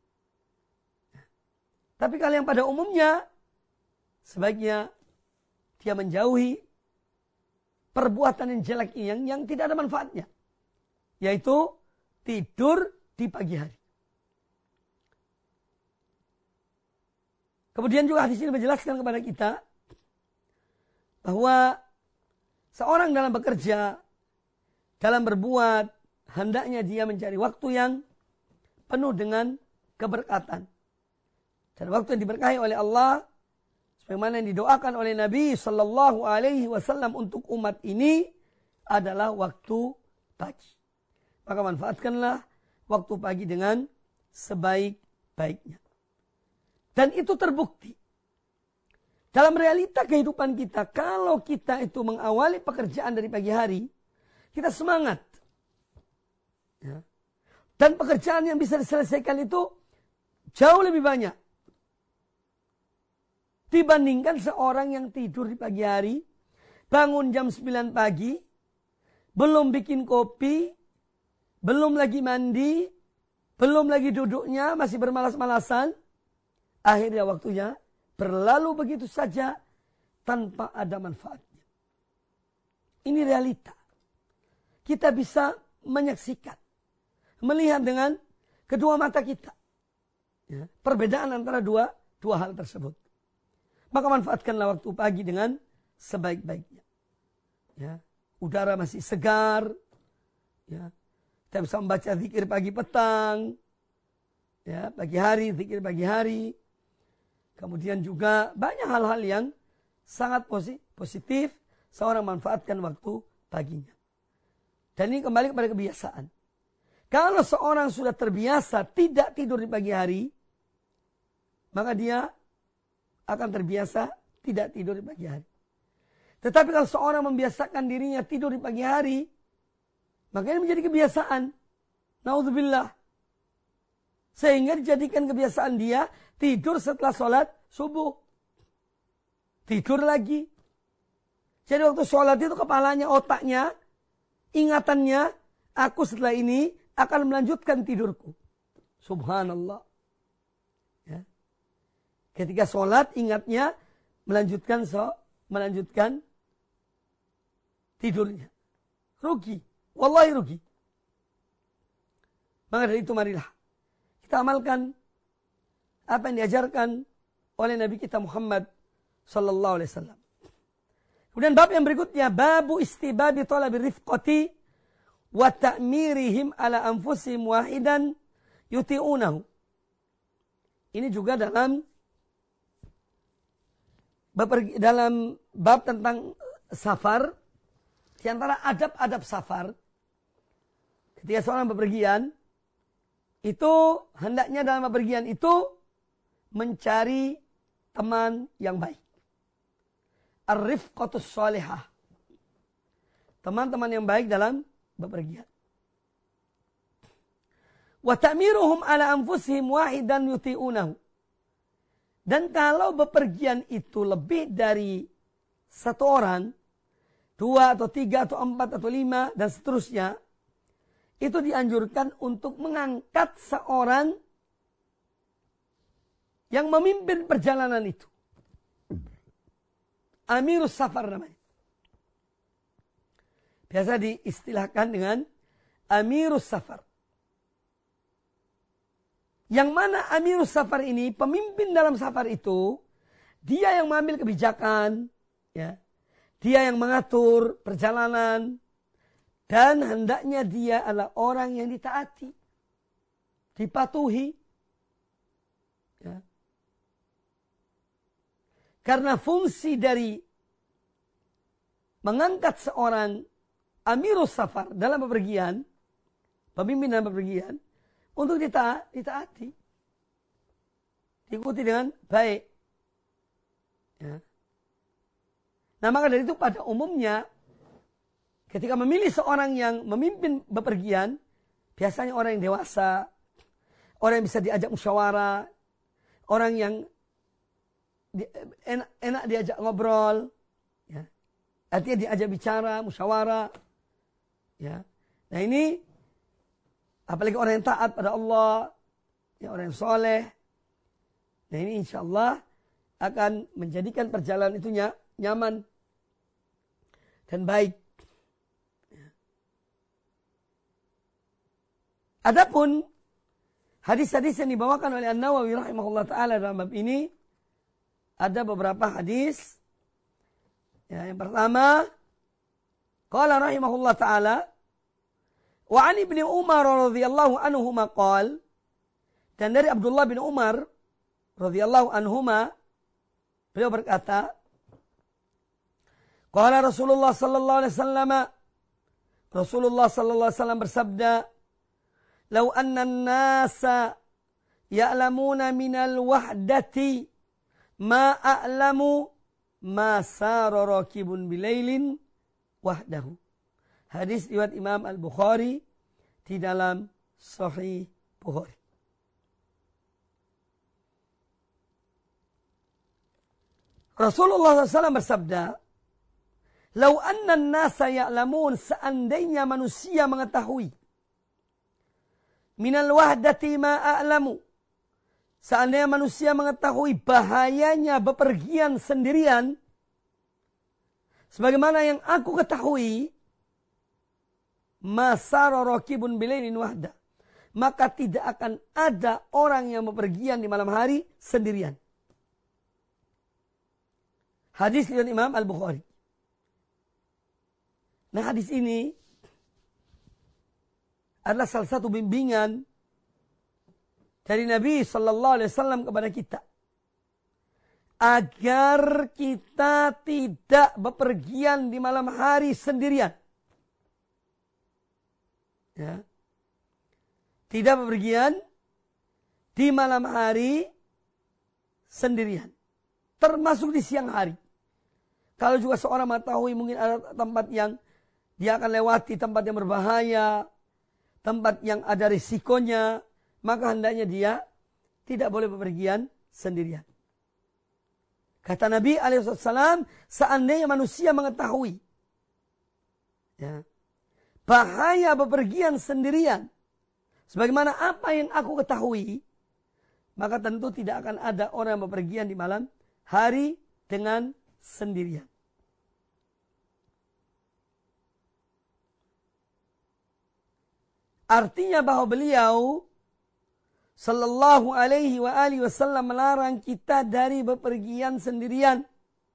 Tapi kalau yang pada umumnya, sebaiknya dia menjauhi perbuatan yang jelek ini, yang tidak ada manfaatnya, yaitu tidur di pagi hari. Kemudian juga hadis ini menjelaskan kepada kita bahwa seorang dalam bekerja, dalam berbuat, hendaknya dia mencari waktu yang penuh dengan keberkatan. Dan waktu yang diberkahi oleh Allah, sebagaimana yang didoakan oleh Nabi Sallallahu Alaihi Wasallam untuk umat ini, adalah waktu pagi. Maka manfaatkanlah waktu pagi dengan sebaik-baiknya. Dan itu terbukti dalam realita kehidupan kita. Kalau kita itu mengawali pekerjaan dari pagi hari, kita semangat, ya. Dan pekerjaan yang bisa diselesaikan itu jauh lebih banyak dibandingkan seorang yang tidur di pagi hari, bangun jam 9 pagi, belum bikin kopi, belum lagi mandi, belum lagi duduknya, masih bermalas-malasan. Akhirnya waktunya berlalu begitu saja tanpa ada manfaatnya. Ini realita. Kita bisa menyaksikan, melihat dengan kedua mata kita, ya, perbedaan antara dua hal tersebut. Maka manfaatkanlah waktu pagi dengan sebaik-baiknya. Ya, udara masih segar, ya, kita bisa membaca zikir pagi petang, ya, pagi hari, zikir pagi hari. Kemudian juga banyak hal-hal yang sangat positif seorang manfaatkan waktu paginya. Dan ini kembali kepada kebiasaan. Kalau seorang sudah terbiasa tidak tidur di pagi hari, maka dia akan terbiasa tidak tidur di pagi hari. Tetapi kalau seorang membiasakan dirinya tidur di pagi hari, maka ini menjadi kebiasaan. Naudzubillah. Sehingga dijadikan kebiasaan dia tidur setelah sholat subuh. Tidur lagi. Jadi waktu sholat itu kepalanya, otaknya, ingatannya, aku setelah ini akan melanjutkan tidurku. Subhanallah. Ya. Ketika sholat ingatnya melanjutkan tidurnya. Rugi. Wallahi rugi. Maka dari itu marilah kita amalkan apa yang diajarkan oleh Nabi kita Muhammad sallallahu alaihi wasallam. Kemudian bab yang berikutnya, babu istibabi talabi rifqati wa ta'mirihim ala anfusihim wahidan yuti'unahu. Ini juga dalam bab tentang safar. Di antara adab-adab safar, ketika seorang bepergian, itu hendaknya dalam bepergian itu mencari teman yang baik. Ar-rifqatus shalihah. Teman-teman yang baik dalam bepergian. Wa ta'miruhum ala anfusihim wahidan yuti'unahu. Dan kalau bepergian itu lebih dari satu orang, 2 atau 3 atau 4 atau 5 dan seterusnya, itu dianjurkan untuk mengangkat seorang yang memimpin perjalanan itu. Amirus safar namanya. Biasa diistilahkan dengan Amirus safar. Yang mana Amirus safar ini, pemimpin dalam safar itu, dia yang mengambil kebijakan, ya. Dia yang mengatur perjalanan. Dan hendaknya dia adalah orang yang ditaati. Dipatuhi. Ya. Karena fungsi dari mengangkat seorang amirus safar dalam bepergian, pemimpin dalam bepergian, untuk ditaati, diikuti dengan baik. Ya. Nah maka dari itu pada umumnya ketika memilih seorang yang memimpin bepergian, biasanya orang yang dewasa, orang yang bisa diajak musyawarah, orang yang enak diajak ngobrol, ya. Artinya diajak bicara, musyawarah. Ya. Nah ini, apalagi orang yang taat pada Allah, ya, orang yang soleh. Nah ini insya Allah akan menjadikan perjalanan itu nyaman dan baik. Adapun hadis-hadis yang dibawakan oleh An-Nawawi rahimahullah ta'ala dalam bab ini, ada beberapa hadis. Ya, yang pertama, qala rahimahullah ta'ala, wa an ibni Umar radhiyallahu anhuma qala, dan dari Abdullah bin Umar radhiyallahu anhuma, beliau berkata, qala Rasulullah sallallahu alaihi wasallam, Rasulullah sallallahu alaihi wasallam bersabda, "Lau anna an-nasa ya'lamuna minal wahdati ma a'lamu ma sara rakibun bilailin wahdahu." Hadis riwayat Imam Al-Bukhari di dalam Sahih Bukhari. Rasulullah SAW bersabda, "Lau anna an-nasa ya'lamun," seandainya manusia mengetahui, minal wahdati ma a'lamu, seandainya manusia mengetahui bahayanya bepergian sendirian, sebagaimana yang aku ketahui, masara rakibun bilailin wahda, maka tidak akan ada orang yang bepergian di malam hari sendirian. Hadis riwayat Imam Al-Bukhari. Nah hadis ini adalah salah satu bimbingan dari Nabi Sallallahu Alaihi Wasallam kepada kita, agar kita tidak bepergian di malam hari sendirian. Ya. Tidak bepergian di malam hari sendirian, termasuk di siang hari. Kalau juga seorang mengetahui mungkin ada tempat yang dia akan lewati, tempat yang berbahaya, tempat yang ada risikonya, maka hendaknya dia tidak boleh bepergian sendirian. Kata Nabi alaihissalam, seandainya manusia mengetahui, ya, bahaya bepergian sendirian, sebagaimana apa yang aku ketahui, maka tentu tidak akan ada orang yang bepergian di malam hari dengan sendirian. Artinya bahwa beliau sallallahu alaihi wa alihi wasallam melarang kita dari bepergian sendirian.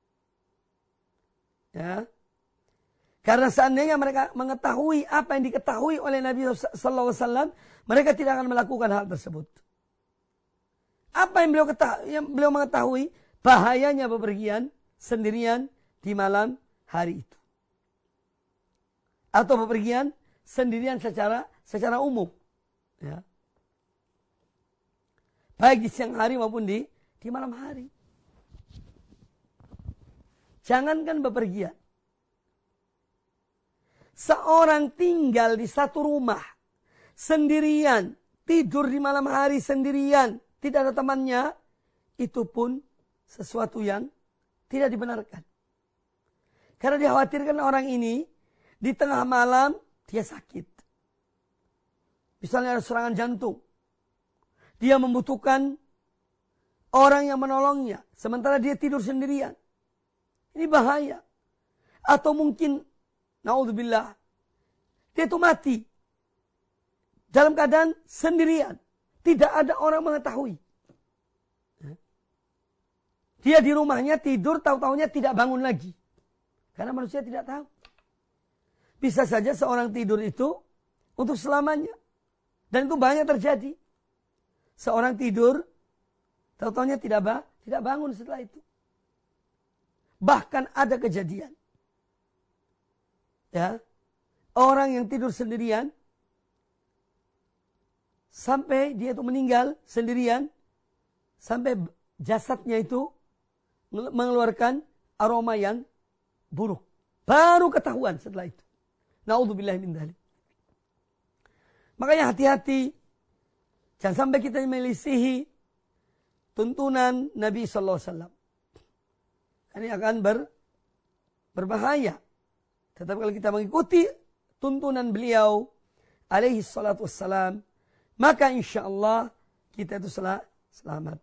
Ya. Karena seandainya mereka mengetahui apa yang diketahui oleh Nabi sallallahu alaihi wasallam, mereka tidak akan melakukan hal tersebut. Apa yang beliau mengetahui? Bahayanya bepergian sendirian di malam hari itu. Atau bepergian sendirian secara umum. Ya. Baik di siang hari maupun di malam hari. Jangankan bepergian. Seorang tinggal di satu rumah sendirian, tidur di malam hari sendirian, tidak ada temannya, itu pun sesuatu yang tidak dibenarkan. Karena dikhawatirkan orang ini di tengah malam dia sakit. Misalnya ada serangan jantung. Dia membutuhkan orang yang menolongnya. Sementara dia tidur sendirian. Ini bahaya. Atau mungkin, naudzubillah, dia itu mati. Dalam keadaan sendirian. Tidak ada orang mengetahui. Dia di rumahnya tidur, tahu-tahunya tidak bangun lagi. Karena manusia tidak tahu. Bisa saja seorang tidur itu untuk selamanya. Dan itu banyak terjadi. Seorang tidur, tahu-tahunya tidak bangun setelah itu. Bahkan ada kejadian. Ya, orang yang tidur sendirian sampai dia itu meninggal sendirian, sampai jasadnya itu mengeluarkan aroma yang buruk. Baru ketahuan setelah itu. Na'udzubillahi min dzalik. Makanya hati-hati, jangan sampai kita melisihi tuntunan Nabi sallallahu alaihi wasallam. Ini akan berbahaya. Tetapi kalau kita mengikuti tuntunan beliau alaihi salatu wassalam, maka insya Allah kita itu selamat.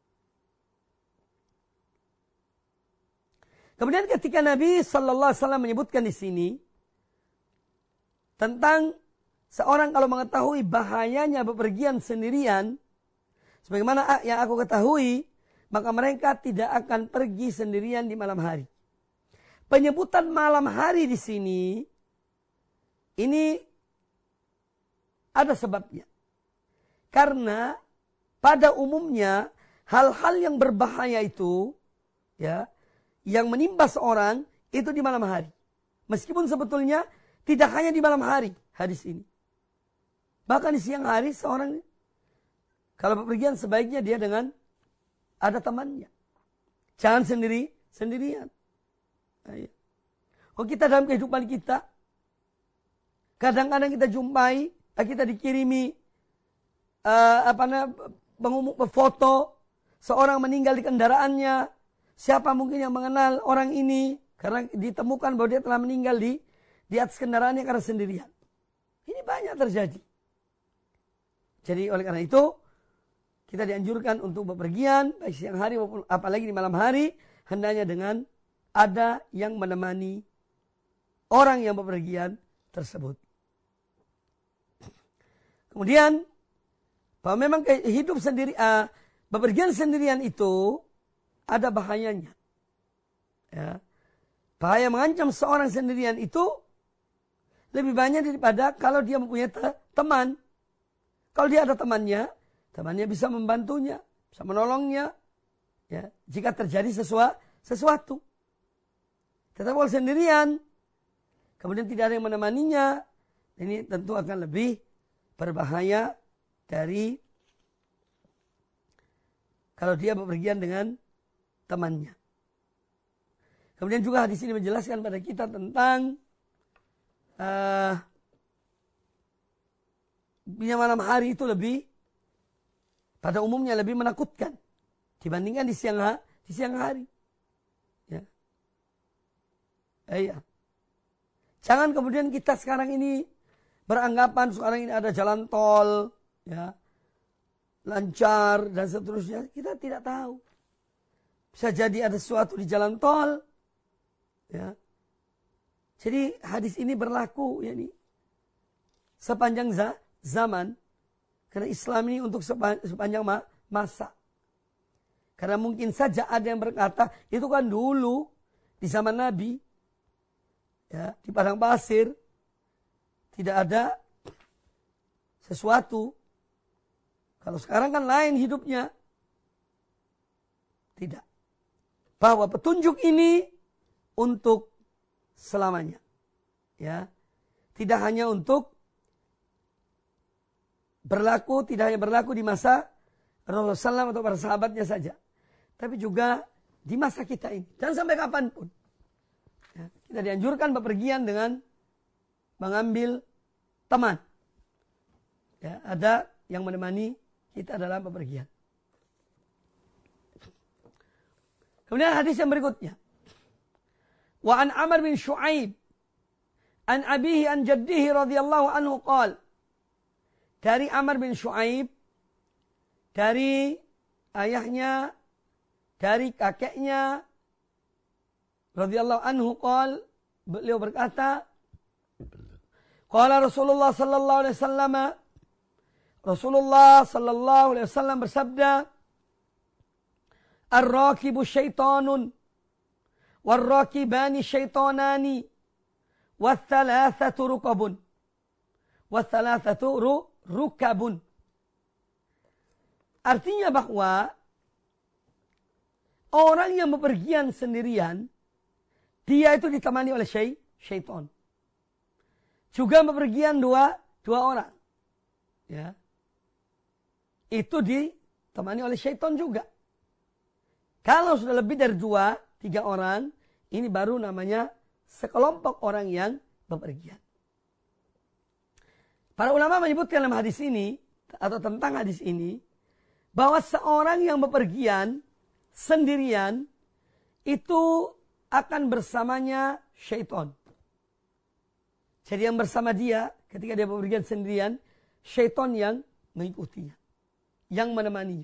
Kemudian ketika Nabi sallallahu alaihi wasallam menyebutkan di sini tentang seorang kalau mengetahui bahayanya bepergian sendirian, sebagaimana yang aku ketahui, maka mereka tidak akan pergi sendirian di malam hari. Penyebutan malam hari di sini, ini ada sebabnya. Karena pada umumnya hal-hal yang berbahaya itu, ya, yang menimpa seorang itu di malam hari. Meskipun sebetulnya tidak hanya di malam hari hadis ini. Bahkan di siang hari seorang kalau bepergian sebaiknya dia dengan ada temannya. Jangan sendirian. Oh, kita dalam kehidupan kita kadang-kadang kita jumpai, kita dikirimi foto seorang meninggal di kendaraannya. Siapa mungkin yang mengenal orang ini karena ditemukan bahwa dia telah meninggal di atas kendaraannya karena sendirian. Ini banyak terjadi. Jadi oleh karena itu kita dianjurkan untuk bepergian baik siang hari maupun apalagi di malam hari, hendaknya dengan ada yang menemani orang yang bepergian tersebut. Kemudian bahwa memang hidup sendiri, bepergian sendirian itu ada bahayanya. Ya. Bahaya mengancam seorang sendirian itu lebih banyak daripada kalau dia mempunyai teman. Kalau dia ada temannya bisa membantunya, bisa menolongnya, ya, jika terjadi sesuatu. Tetapi kalau sendirian, kemudian tidak ada yang menemaninya, ini tentu akan lebih berbahaya dari kalau dia bepergian dengan temannya. Kemudian juga hadis ini menjelaskan pada kita tentang malam hari itu pada umumnya lebih menakutkan dibandingkan di siang hari. Ya. Iya. Jangan kemudian kita sekarang ini beranggapan sekarang ini ada jalan tol, ya, lancar dan seterusnya. Kita tidak tahu. Bisa jadi ada sesuatu di jalan tol. Ya. Jadi hadis ini berlaku ya, sepanjang zaman. Karena Islam ini untuk sepanjang masa. Karena mungkin saja ada yang berkata, itu kan dulu di zaman Nabi, ya, di padang pasir tidak ada sesuatu. Kalau sekarang kan lain hidupnya. Tidak. Bahwa petunjuk ini untuk selamanya. Ya. Tidak hanya untuk tidak hanya berlaku di masa Rasulullah SAW atau para sahabatnya saja. Tapi juga di masa kita ini. Dan sampai kapanpun. Ya, kita dianjurkan bepergian dengan mengambil teman. Ya, ada yang menemani kita dalam bepergian. Kemudian hadis yang berikutnya. Wa an Amr bin Shu'aib an abihi an jaddihi radhiyallahu anhu qala. Dari Amr bin Shu'aib, dari ayahnya, dari kakeknya, radhiyallahu anhu qala, beliau berkata, qala Rasulullah sallallahu alaihi wasallam, Rasulullah sallallahu alaihi wasallam bersabda, ar-rakibu syaitanun, war-rakibani syaitanani, wath-thalathatu rukabun, wath-thalathatu rukabun. Artinya bahwa orang yang bepergian sendirian, dia itu ditemani oleh syaitan. juga bepergian dua orang. Ya. Itu ditemani oleh syaitan juga. Kalau sudah lebih dari 2, 3 orang, ini baru namanya sekelompok orang yang bepergian. Para ulama menyebutkan dalam hadis ini, atau tentang hadis ini, bahwa seorang yang bepergian sendirian, itu akan bersamanya syaitan. Jadi yang bersama dia, ketika dia bepergian sendirian, syaitan yang mengikutinya, yang menemaninya.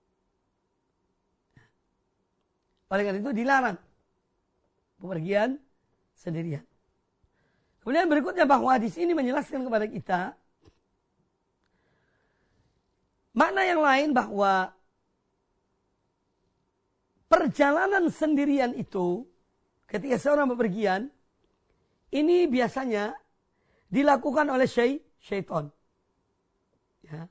Oleh karena itu dilarang bepergian sendirian. Kemudian berikutnya bahwa hadis ini menjelaskan kepada kita makna yang lain, bahwa perjalanan sendirian itu ketika seorang bepergian ini biasanya dilakukan oleh syaitan. Ya.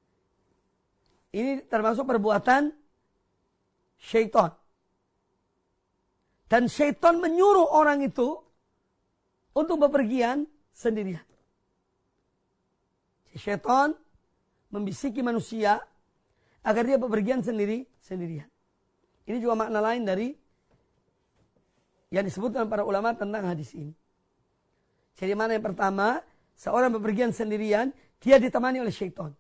Ini termasuk perbuatan syaitan. Dan syaitan menyuruh orang itu untuk bepergian sendirian. Syaitan membisiki manusia agar dia bepergian sendirian. Ini juga makna lain dari yang disebutkan para ulama tentang hadis ini. Jadi mana yang pertama, seorang bepergian sendirian, dia ditemani oleh syaitan.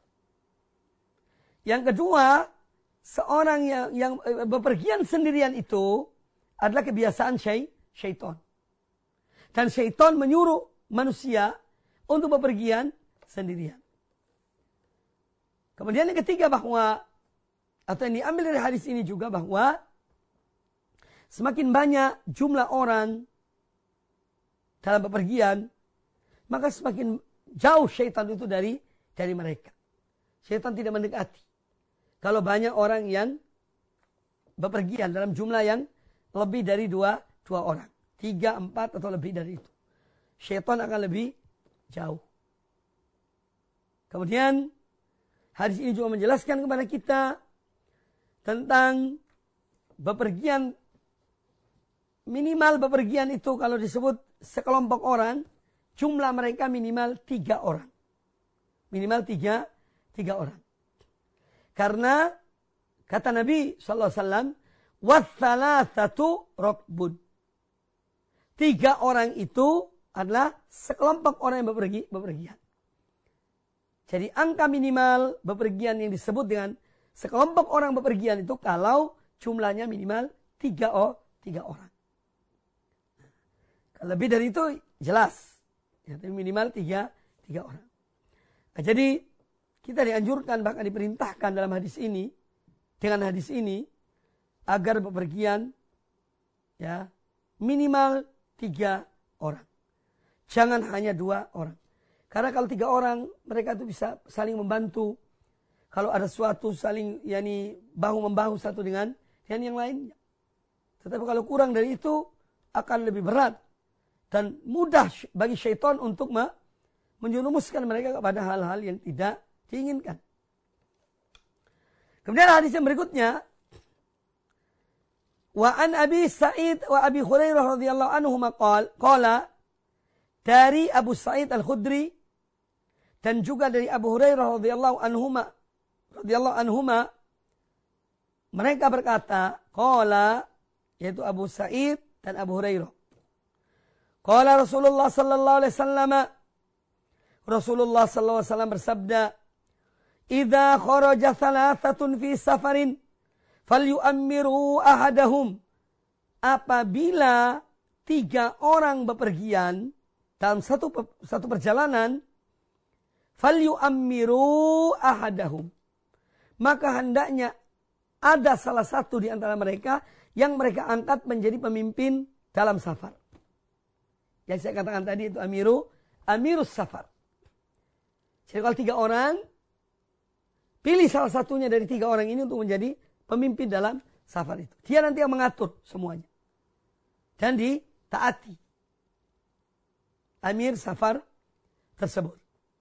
Yang kedua, seorang yang bepergian sendirian itu adalah kebiasaan syaitan. Dan syaitan menyuruh manusia untuk bepergian sendirian. Kemudian yang ketiga bahwa, atau yang diambil dari hadis ini juga bahwa, semakin banyak jumlah orang dalam bepergian, maka semakin jauh syaitan itu dari mereka. Syaitan tidak mendekati. Kalau banyak orang yang bepergian dalam jumlah yang lebih dari dua orang. 3, 4 atau lebih dari itu. Syaitan akan lebih jauh. Kemudian hadis ini juga menjelaskan kepada kita tentang bepergian. Minimal bepergian itu kalau disebut sekelompok orang, jumlah mereka minimal 3 orang. Minimal 3 orang. Karena kata Nabi SAW, وَالثَّلَاثَةُ رَكْبٌ. 3 orang itu adalah sekelompok orang yang bepergian. Jadi angka minimal bepergian yang disebut dengan sekelompok orang bepergian itu kalau jumlahnya minimal 3 orang. Lebih dari itu jelas. Ya, tapi minimal 3 orang. Nah, jadi kita dianjurkan, bahkan diperintahkan dalam hadis ini, dengan hadis ini, agar bepergian ya minimal 3 orang. Jangan hanya 2 orang. Karena kalau 3 orang, mereka itu bisa saling membantu. Kalau ada suatu saling bahu-membahu satu dengan yang lainnya. Tetapi kalau kurang dari itu, akan lebih berat. Dan mudah bagi syaitan untuk menjerumuskan mereka kepada hal-hal yang tidak diinginkan. Kemudian hadis yang berikutnya, wa an Abi Sa'id wa Abi Hurairah radhiyallahu anhuma qala, dari Abu Sa'id Al-Khudri dan juga dari Abu Hurairah radhiyallahu anhuma mereka berkata, qala, yaitu Abu Sa'id dan Abu Hurairah. Qala Rasulullah sallallahu alaihi wasallam, Rasulullah sallallahu alaihi wasallam bersabda, "Idza kharaja thalathatun fi safarin falyu'ammiru ahadahum." Apabila 3 orang bepergian dalam satu perjalanan, falyu'ammiru ahadahum, maka hendaknya ada salah satu di antara mereka yang mereka angkat menjadi pemimpin dalam safar. Yang saya katakan tadi itu amirus safar. Jadi kalau 3 orang, pilih salah satunya dari 3 orang ini untuk menjadi pemimpin dalam safar itu. Dia nanti yang mengatur semuanya. Dan ditaati amir safar tersebut.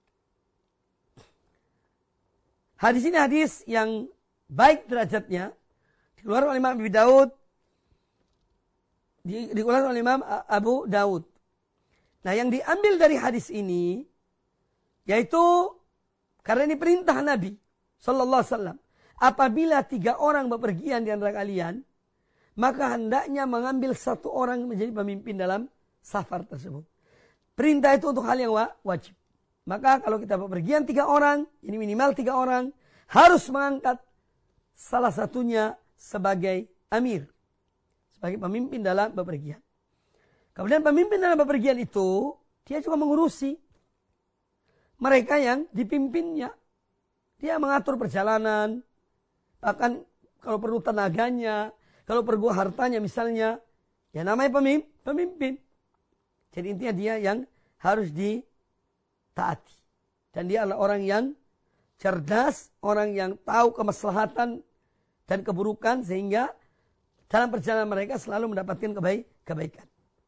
Hadis ini hadis yang baik derajatnya. Dikeluarkan oleh Imam Abu Daud. Dikeluarkan oleh Imam Abu Daud. Nah, yang diambil dari hadis ini yaitu karena ini perintah Nabi sallallahu alaihi wasallam. Apabila 3 orang bepergian di antara kalian, maka hendaknya mengambil 1 orang menjadi pemimpin dalam safar tersebut. Perintah itu untuk hal yang wajib. Maka kalau kita bepergian 3 orang, ini minimal 3 orang, harus mengangkat salah satunya sebagai amir, sebagai pemimpin dalam bepergian. Kemudian pemimpin dalam bepergian itu, dia juga mengurusi mereka yang dipimpinnya. Dia mengatur perjalanan, bahkan kalau perlu tenaganya, kalau perlu hartanya misalnya, ya namanya pemimpin. Jadi intinya dia yang harus ditaati. Dan dia adalah orang yang cerdas, orang yang tahu kemaslahatan dan keburukan, sehingga dalam perjalanan mereka selalu mendapatkan kebaikan.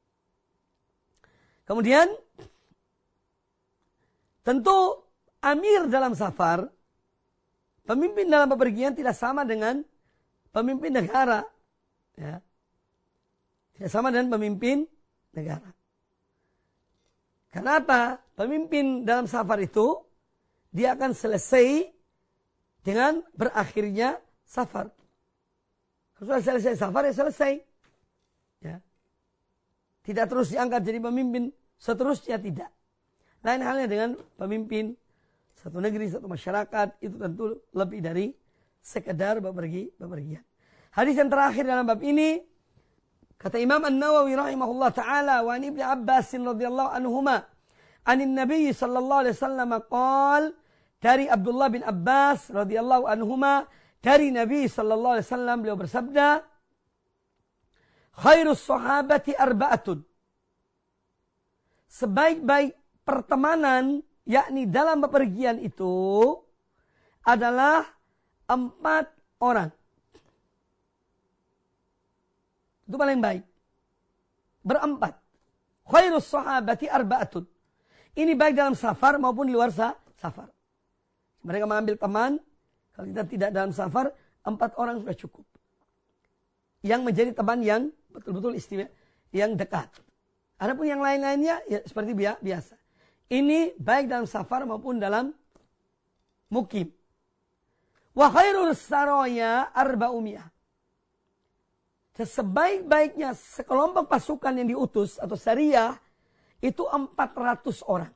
Kemudian tentu amir dalam safar, pemimpin dalam bepergian tidak sama dengan pemimpin negara. Ya. Tidak sama dengan pemimpin negara. Kenapa? Pemimpin dalam safar itu, dia akan selesai dengan berakhirnya safar. Kalau sudah selesai safar, ya selesai. Ya. Tidak terus diangkat jadi pemimpin seterusnya, tidak. Lain halnya dengan pemimpin satu negeri, satu masyarakat, itu tentu lebih dari sekedar bepergian. Hadis yang terakhir dalam bab ini, kata Imam An-Nawawi rahimahullah ta'ala, wa Ibnu Abbas radhiyallahu anhuma, anin Nabi sallallahu alaihi wasallam qala, dari Abdullah bin Abbas radhiyallahu anhuma, dari Nabi sallallahu alaihi wasallam, beliau bersabda, khairus sahabati arba'atun. Sebaik-baik pertemanan, yakni dalam bepergian itu, adalah 4 orang. Itu paling baik. Berempat. Khairus sahabati arba'atun. Ini baik dalam safar maupun di luar safar. Mereka mengambil teman, kalau kita tidak dalam safar, 4 orang sudah cukup. Yang menjadi teman yang betul-betul istimewa, yang dekat. Adapun yang lain-lainnya ya seperti biasa. Ini baik dalam safar maupun dalam mukim. Wa khairul saraya arba'umiyah. Sebaik-baiknya sekelompok pasukan yang diutus atau syariah itu 400 orang.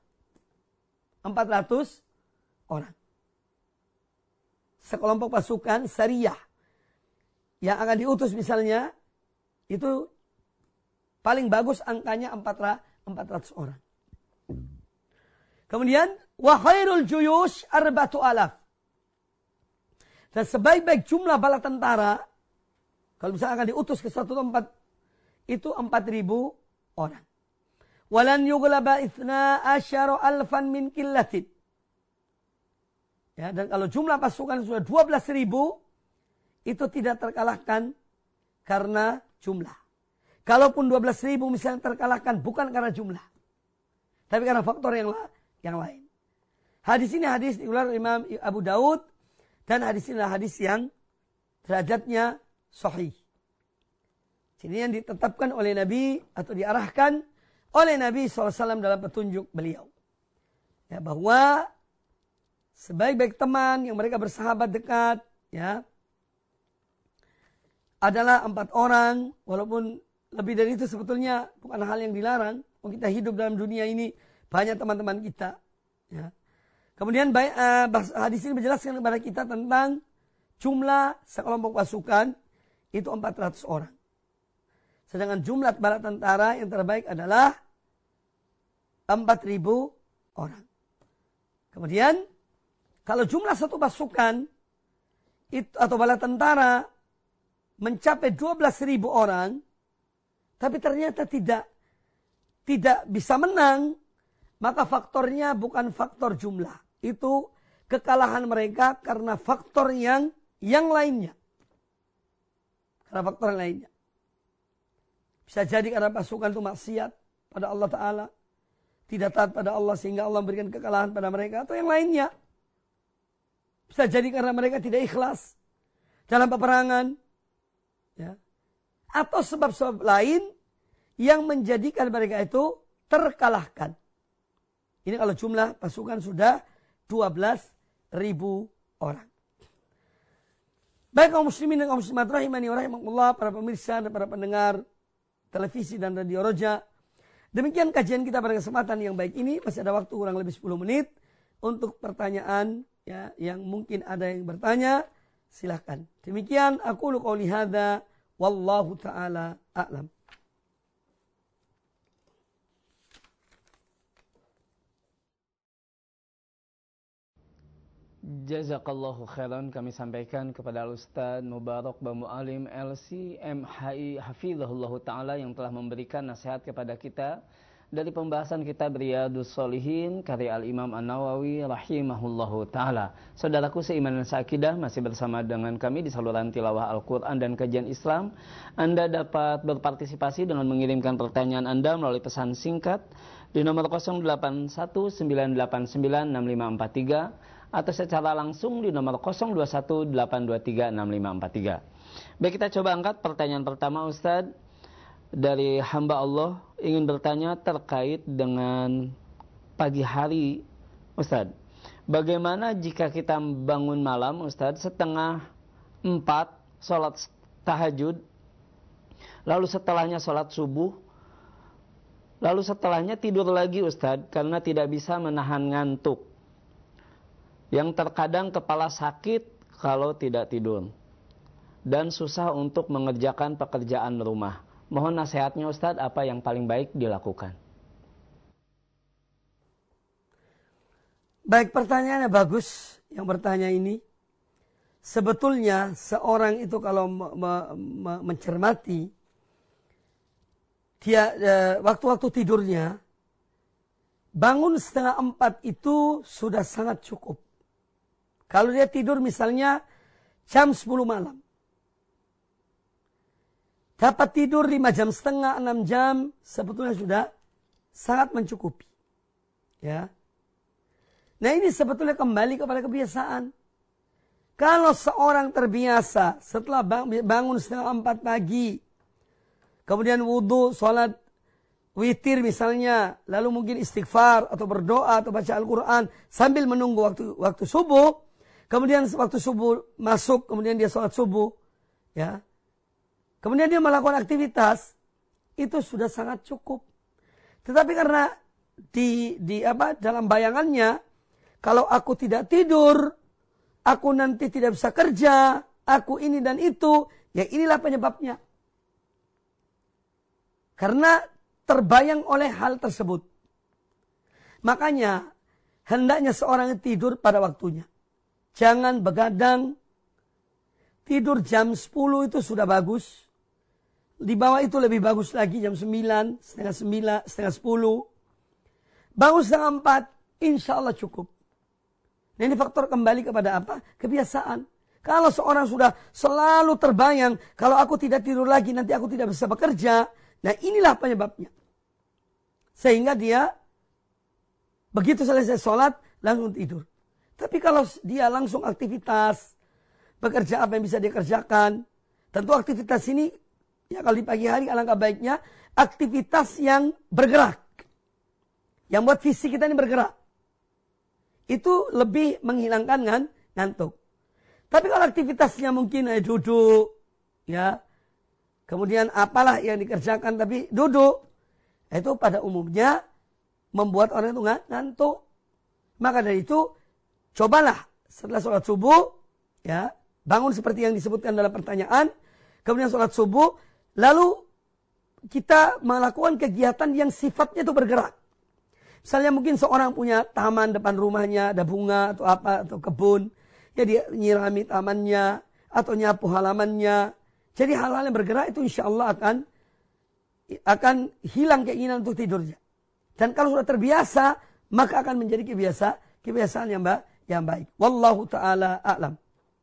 400 orang. Sekelompok pasukan syariah yang akan diutus misalnya, itu paling bagus angkanya 400 orang. Kemudian wa khairul juyush arba'atu alaf. Dan sebaik-baik jumlah bala tentara, kalau misalnya akan diutus ke suatu tempat, itu 4.000 orang. Walan yughlaba 12,000 min qillatin. Ya, dan kalau jumlah pasukan sudah 12.000, itu tidak terkalahkan karena jumlah. Kalaupun 12.000 misalnya terkalahkan bukan karena jumlah, tapi karena faktor yang lain. Hadis ini hadis diulang Imam Abu Daud, dan hadis ini adalah hadis yang derajatnya sahih. Ini yang ditetapkan oleh Nabi atau diarahkan oleh Nabi SAW dalam petunjuk beliau. Ya, bahwa sebaik-baik teman yang mereka bersahabat dekat, ya, adalah 4 orang, walaupun lebih dari itu sebetulnya bukan hal yang dilarang. Kita hidup dalam dunia ini banyak teman-teman kita. Ya. Kemudian hadis ini menjelaskan kepada kita tentang jumlah sekelompok pasukan itu 400 orang. Sedangkan jumlah bala tentara yang terbaik adalah 4.000 orang. Kemudian kalau jumlah satu pasukan itu, atau bala tentara mencapai 12.000 orang, tapi ternyata tidak bisa menang, maka faktornya bukan faktor jumlah. Itu kekalahan mereka karena faktor yang lainnya. Karena faktor yang lainnya. Bisa jadi karena pasukan itu maksiat pada Allah Ta'ala. Tidak taat pada Allah sehingga Allah memberikan kekalahan pada mereka. Atau yang lainnya. Bisa jadi karena mereka tidak ikhlas dalam peperangan. Ya. Atau sebab-sebab lain yang menjadikan mereka itu terkalahkan. Ini kalau jumlah pasukan sudah 12.000 orang. Baik kaum muslimin dan kaum muslimat rahimani wa rahimakumullah, para pemirsa dan para pendengar televisi dan radio Roja. Demikian kajian kita pada kesempatan yang baik ini. Masih ada waktu kurang lebih 10 menit untuk pertanyaan ya, yang mungkin ada yang bertanya. Silahkan. Demikian aku qouli hadza wallahu taala a'lam. Jazakallahu khairan, kami sampaikan kepada Al-Ustaz Mubarak Bamu Alim LCMHI Hafizahullah Ta'ala yang telah memberikan nasihat kepada kita dari pembahasan kitab Riyadhus Shalihin karya Al-Imam An-Nawawi rahimahullahu ta'ala. Saudaraku seiman dan seakidah, masih bersama dengan kami di saluran tilawah Al-Quran dan kajian Islam. Anda dapat berpartisipasi dengan mengirimkan pertanyaan Anda melalui pesan singkat di nomor 0819896543 atau secara langsung di nomor 0218236543. Baik, kita coba angkat pertanyaan pertama, Ustadz. Dari hamba Allah ingin bertanya terkait dengan pagi hari, Ustadz. Bagaimana jika kita bangun malam, Ustadz, 3:30 sholat tahajud, lalu setelahnya sholat subuh, lalu setelahnya tidur lagi, Ustadz, karena tidak bisa menahan ngantuk. Yang terkadang kepala sakit kalau tidak tidur. Dan susah untuk mengerjakan pekerjaan rumah. Mohon nasihatnya Ustadz, apa yang paling baik dilakukan? Baik, pertanyaannya bagus yang bertanya ini. Sebetulnya seorang itu kalau mencermati dia waktu-waktu tidurnya, bangun 3:30 itu sudah sangat cukup. Kalau dia tidur misalnya jam 10 malam. Dapat tidur 5 jam setengah, 6 jam. Sebetulnya sudah sangat mencukupi. Ya. Nah ini sebetulnya kembali kepada kebiasaan. Kalau seorang terbiasa setelah bangun 3:30 pagi. Kemudian wudhu, sholat witir misalnya. Lalu mungkin istighfar atau berdoa atau baca Al-Quran. Sambil menunggu waktu subuh. Kemudian waktu subuh masuk, kemudian dia sholat subuh, ya. Kemudian dia melakukan aktivitas, itu sudah sangat cukup. Tetapi karena dalam bayangannya, kalau aku tidak tidur, aku nanti tidak bisa kerja, aku ini dan itu, ya inilah penyebabnya. Karena terbayang oleh hal tersebut. Makanya hendaknya seorang tidur pada waktunya. Jangan begadang. Tidur jam 10 itu sudah bagus. Di bawah itu lebih bagus lagi, jam 9, setengah 9, setengah 10. Bangun 3:30, insya Allah cukup. Nah, ini faktor kembali kepada apa? Kebiasaan. Kalau seorang sudah selalu terbayang, kalau aku tidak tidur lagi, nanti aku tidak bisa bekerja. Nah inilah penyebabnya. Sehingga dia, begitu selesai sholat, langsung tidur. Tapi kalau dia langsung aktivitas, bekerja apa yang bisa dia kerjakan. Tentu aktivitas ini, ya kalau di pagi hari alangkah baiknya, aktivitas yang bergerak. Yang buat fisik kita ini bergerak. Itu lebih menghilangkan ngantuk. Tapi kalau aktivitasnya mungkin duduk, ya, kemudian apalah yang dikerjakan tapi duduk, itu pada umumnya membuat orang itu ngantuk. Maka dari itu, cobalah setelah sholat subuh, ya, bangun seperti yang disebutkan dalam pertanyaan, kemudian sholat subuh, lalu kita melakukan kegiatan yang sifatnya itu bergerak. Misalnya mungkin seorang punya taman depan rumahnya, ada bunga atau apa, atau kebun, ya dia nyirami tamannya, atau nyapu halamannya. Jadi hal-hal yang bergerak itu insya Allah akan hilang keinginan untuk tidurnya. Dan kalau sudah terbiasa, maka akan menjadi kebiasaan yang baik. Wallahu ta'ala a'lam.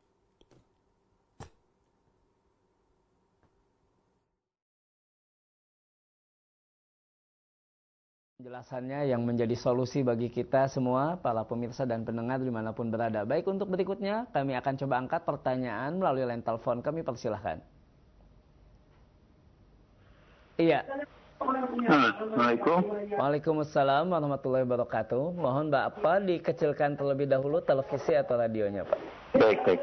Penjelasannya yang menjadi solusi bagi kita semua, para pemirsa dan pendengar dimanapun berada. Baik, untuk berikutnya kami akan coba angkat pertanyaan melalui line telepon. Kami persilahkan. Iya. Assalamualaikum. Waalaikumsalam warahmatullahi wabarakatuh. Mohon Bapak dikecilkan terlebih dahulu televisi atau radionya, Pak. Baik.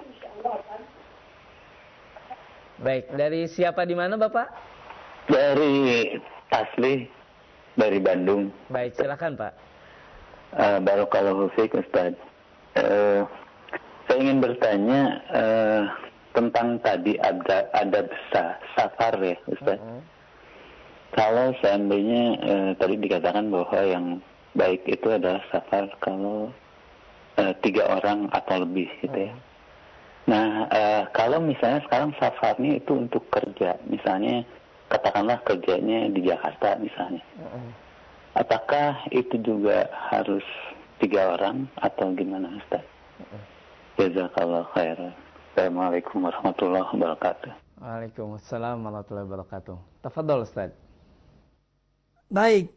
Baik, dari siapa di mana, Bapak? Dari Tasli, dari Bandung. Baik, silakan, Pak. Barakallahu fiik, Ustaz. Saya ingin bertanya tentang tadi adab safar ya, Ustaz. Kalau seandainya tadi dikatakan bahwa yang baik itu adalah safar kalau 3 orang atau lebih gitu ya. Nah, kalau misalnya sekarang safarnya itu untuk kerja, misalnya katakanlah kerjanya di Jakarta misalnya. Apakah itu juga harus 3 orang atau gimana, Ustaz? Jazakallah khairan. Assalamualaikum warahmatullahi wabarakatuh. Waalaikumsalam warahmatullahi wabarakatuh. Tafadhol, Ustaz. Baik,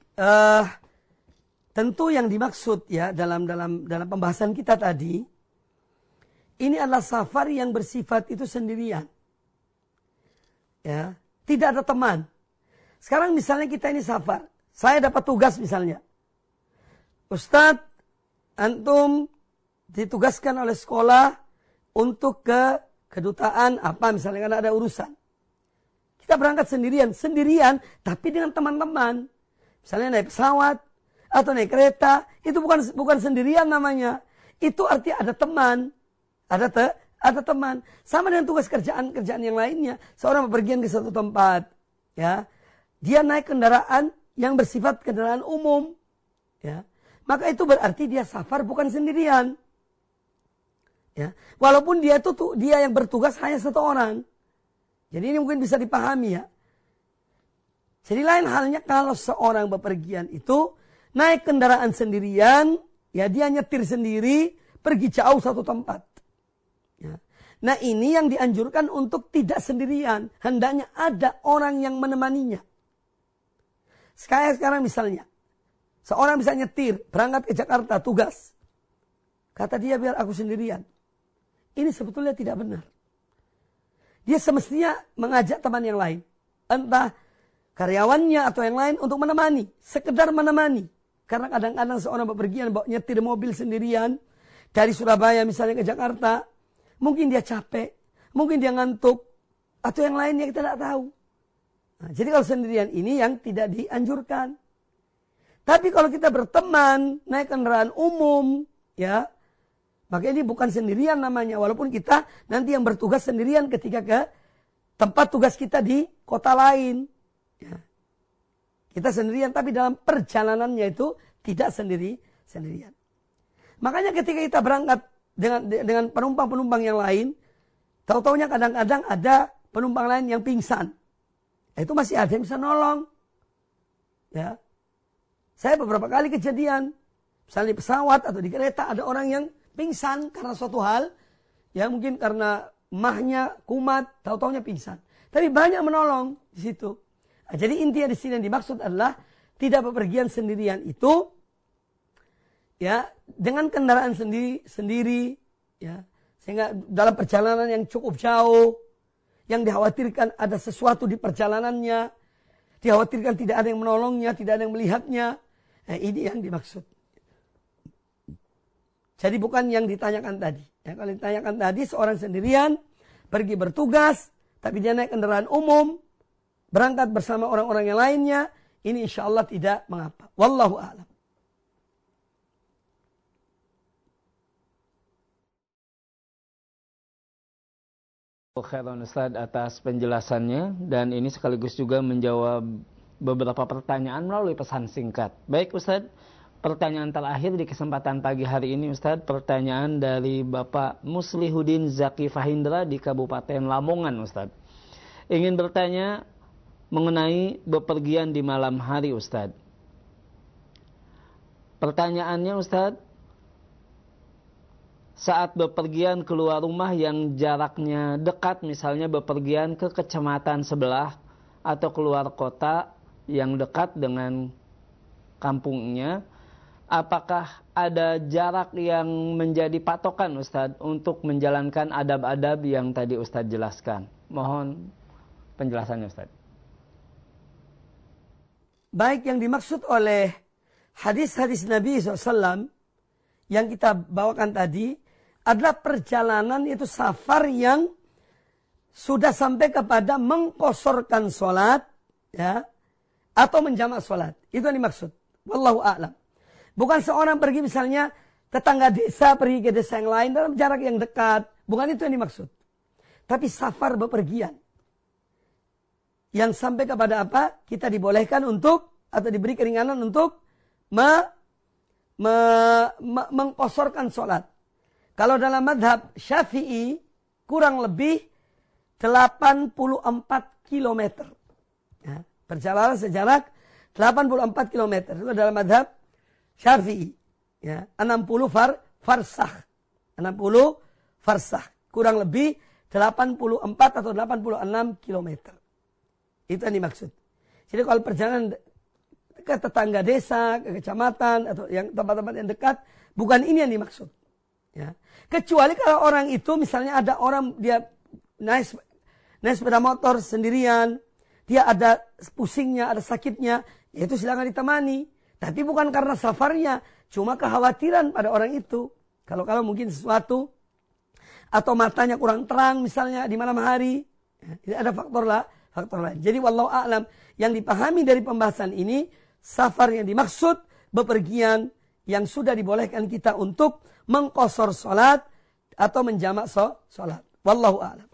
tentu yang dimaksud ya dalam pembahasan kita tadi, ini adalah safar yang bersifat itu sendirian. Ya, tidak ada teman. Sekarang misalnya kita ini safar, saya dapat tugas misalnya. Ustadz, antum ditugaskan oleh sekolah untuk ke kedutaan apa misalnya karena ada urusan. Kita berangkat sendirian tapi dengan teman-teman. Misalnya naik pesawat atau naik kereta, itu bukan sendirian namanya. Itu artinya ada teman. Ada teman. Sama dengan tugas kerjaan yang lainnya. Seorang bepergian ke satu tempat, ya. Dia naik kendaraan yang bersifat kendaraan umum, ya. Maka itu berarti dia safar bukan sendirian. Ya. Walaupun dia yang bertugas hanya 1 orang. Jadi ini mungkin bisa dipahami ya. Jadi lain halnya kalau seorang bepergian itu naik kendaraan sendirian, ya dia nyetir sendiri, pergi jauh satu tempat. Ya. Nah ini yang dianjurkan untuk tidak sendirian. Hendaknya ada orang yang menemaninya. Sekarang misalnya, seorang bisa nyetir, berangkat ke Jakarta, tugas. Kata dia biar aku sendirian. Ini sebetulnya tidak benar. Dia semestinya mengajak teman yang lain. Entah karyawannya atau yang lain untuk menemani. Sekedar menemani. Karena kadang-kadang seorang bepergian nyetir mobil sendirian. Dari Surabaya misalnya ke Jakarta. Mungkin dia capek. Mungkin dia ngantuk. Atau yang lainnya kita tidak tahu. Nah, jadi kalau sendirian ini yang tidak dianjurkan. Tapi kalau kita berteman. Naik kendaraan umum. Ya. Maka ini bukan sendirian namanya. Walaupun kita nanti yang bertugas sendirian ketika ke tempat tugas kita di kota lain. Ya. Kita sendirian tapi dalam perjalanannya itu tidak sendirian. Makanya ketika kita berangkat dengan penumpang-penumpang yang lain, tahu-taunya kadang-kadang ada penumpang lain yang pingsan. Itu masih ada yang bisa nolong. Ya. Saya beberapa kali kejadian, misalnya di pesawat atau di kereta ada orang yang pingsan karena suatu hal, ya mungkin karena mahnya kumat, tahu-taunya pingsan. Tapi banyak menolong di situ. Nah, jadi intinya di sini yang dimaksud adalah tidak bepergian sendirian itu, ya dengan kendaraan sendiri, ya sehingga dalam perjalanan yang cukup jauh, yang dikhawatirkan ada sesuatu di perjalanannya, dikhawatirkan tidak ada yang menolongnya, tidak ada yang melihatnya. Nah, ini yang dimaksud. Jadi bukan yang ditanyakan tadi. Ya, kalau ditanyakan tadi seorang sendirian pergi bertugas, tapi dia naik kendaraan umum, berangkat bersama orang-orang yang lainnya, ini insya Allah tidak mengapa. Wallahu a'lam. Khairan Ustaz atas penjelasannya, dan ini sekaligus juga menjawab beberapa pertanyaan melalui pesan singkat. Baik Ustaz, pertanyaan terakhir di kesempatan pagi hari ini Ustaz, pertanyaan dari Bapak Muslihuddin Zaki Fahindra di Kabupaten Lamongan Ustaz. Ingin bertanya mengenai bepergian di malam hari Ustaz. Pertanyaannya Ustaz, saat bepergian keluar rumah yang jaraknya dekat, misalnya bepergian ke kecamatan sebelah atau keluar kota yang dekat dengan kampungnya, apakah ada jarak yang menjadi patokan Ustadz untuk menjalankan adab-adab yang tadi Ustadz jelaskan? Mohon penjelasannya Ustadz. baik yang dimaksud oleh hadis-hadis Nabi SAW yang kita bawakan tadi adalah perjalanan, yaitu safar yang sudah sampai kepada mengkosorkan sholat, ya, atau menjamak sholat. Itu yang dimaksud. Wallahu a'lam. Bukan seorang pergi misalnya tetangga desa pergi ke desa yang lain dalam jarak yang dekat. Bukan itu yang dimaksud. Tapi safar bepergian. Yang sampai kepada apa? Kita dibolehkan untuk, atau diberi keringanan untuk mengkosorkan sholat. Kalau dalam madhab Syafi'i, kurang lebih 84 kilometer. Ya, perjalanan sejarak 84 kilometer. Itu dalam madhab Syafi'i. Ya, 60 farsakh. 60 farsakh. Kurang lebih 84 atau 86 kilometer. Itu yang dimaksud. Jadi kalau perjalanan ke tetangga desa, ke kecamatan, atau yang tempat-tempat yang dekat, bukan ini yang dimaksud. Ya. Kecuali kalau orang itu misalnya ada orang dia naik sepeda motor sendirian, dia ada pusingnya, ada sakitnya, ya itu silakan ditemani. Tapi bukan karena safarnya, cuma kekhawatiran pada orang itu. Kalau mungkin sesuatu, atau matanya kurang terang misalnya di malam hari, ya, ada faktor lain. Jadi wallahu a'lam, yang dipahami dari pembahasan ini, safar yang dimaksud bepergian yang sudah dibolehkan kita untuk mengqasar salat atau menjamak salat. Wallahu a'lam.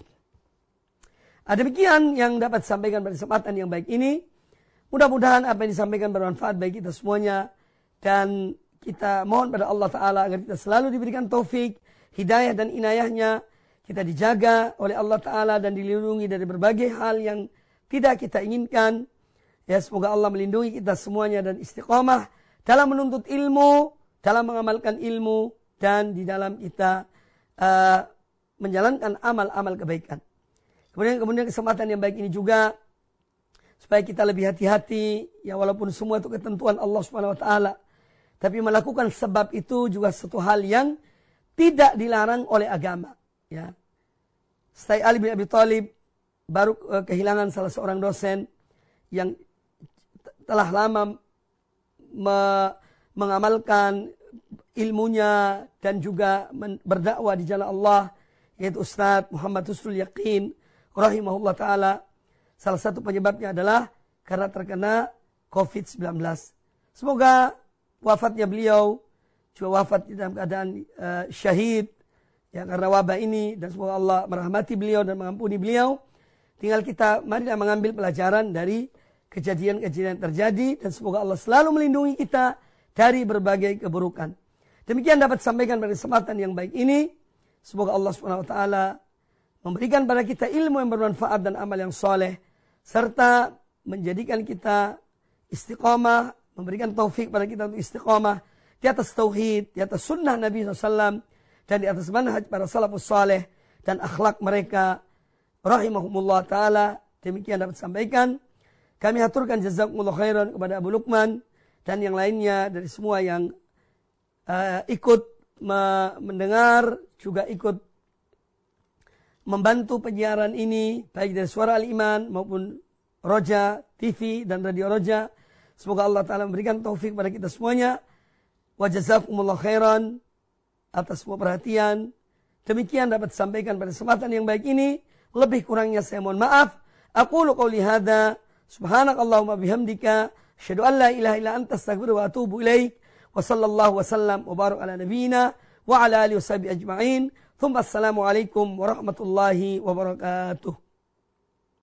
Demikian yang dapat disampaikan pada kesempatan yang baik ini. Mudah-mudahan apa yang disampaikan bermanfaat bagi kita semuanya, dan kita mohon pada Allah Ta'ala agar kita selalu diberikan taufik, hidayah dan inayahnya. Kita dijaga oleh Allah Ta'ala dan dilindungi dari berbagai hal yang tidak kita inginkan. Ya, semoga Allah melindungi kita semuanya dan istiqamah dalam menuntut ilmu, dalam mengamalkan ilmu, dan di dalam kita menjalankan amal-amal kebaikan. Kemudian kesempatan yang baik ini juga supaya kita lebih hati-hati, ya, walaupun semua itu ketentuan Allah Subhanahu wa taala, tapi melakukan sebab itu juga satu hal yang tidak dilarang oleh agama, ya. Sayyidina Ali bin Abi Thalib baru kehilangan salah seorang dosen yang telah lama mengamalkan ilmunya dan juga berdakwah di jalan Allah, yaitu Ustaz Muhammad Husnul Yaqin rahimahullah ta'ala. Salah satu penyebabnya adalah karena terkena COVID-19. Semoga wafatnya beliau juga wafat dalam keadaan syahid, ya, karena wabah ini, dan semoga Allah merahmati beliau dan mengampuni beliau. Tinggal kita marilah mengambil pelajaran dari kejadian-kejadian yang terjadi, dan semoga Allah selalu melindungi kita dari berbagai keburukan. Demikian dapat disampaikan pada kesempatan yang baik ini. Semoga Allah Subhanahu wa taala memberikan pada kita ilmu yang bermanfaat dan amal yang soleh, serta menjadikan kita istiqamah, memberikan taufik pada kita untuk istiqamah di atas tauhid, di atas sunnah Nabi SAW, dan di atas manhaj para salafus saleh dan akhlak mereka rahimahumullah ta'ala. Demikian dapat disampaikan. Kami haturkan jazakumullah khairan kepada Abu Lukman dan yang lainnya dari semua yang ikut mendengar, juga ikut membantu penyiaran ini, baik dari Suara Al-Iman maupun Roja TV dan Radio Roja. Semoga Allah Ta'ala memberikan taufik pada kita semuanya. Wa jazakumullah khairan atas semua perhatian. Demikian dapat disampaikan pada kesempatan yang baik ini. Lebih kurangnya saya mohon maaf. Aqulu qouli hadza, subhanakallahumma bihamdika, asyhadu an la ilaha illa anta, astaghfiruka wa atubu ilaik. Wa sallallahu wasallam wa barak ala nabiyyina wa ala alihi washabihi ajma'in. Thumma assalamu alaikum warahmatullahi wabarakatuh.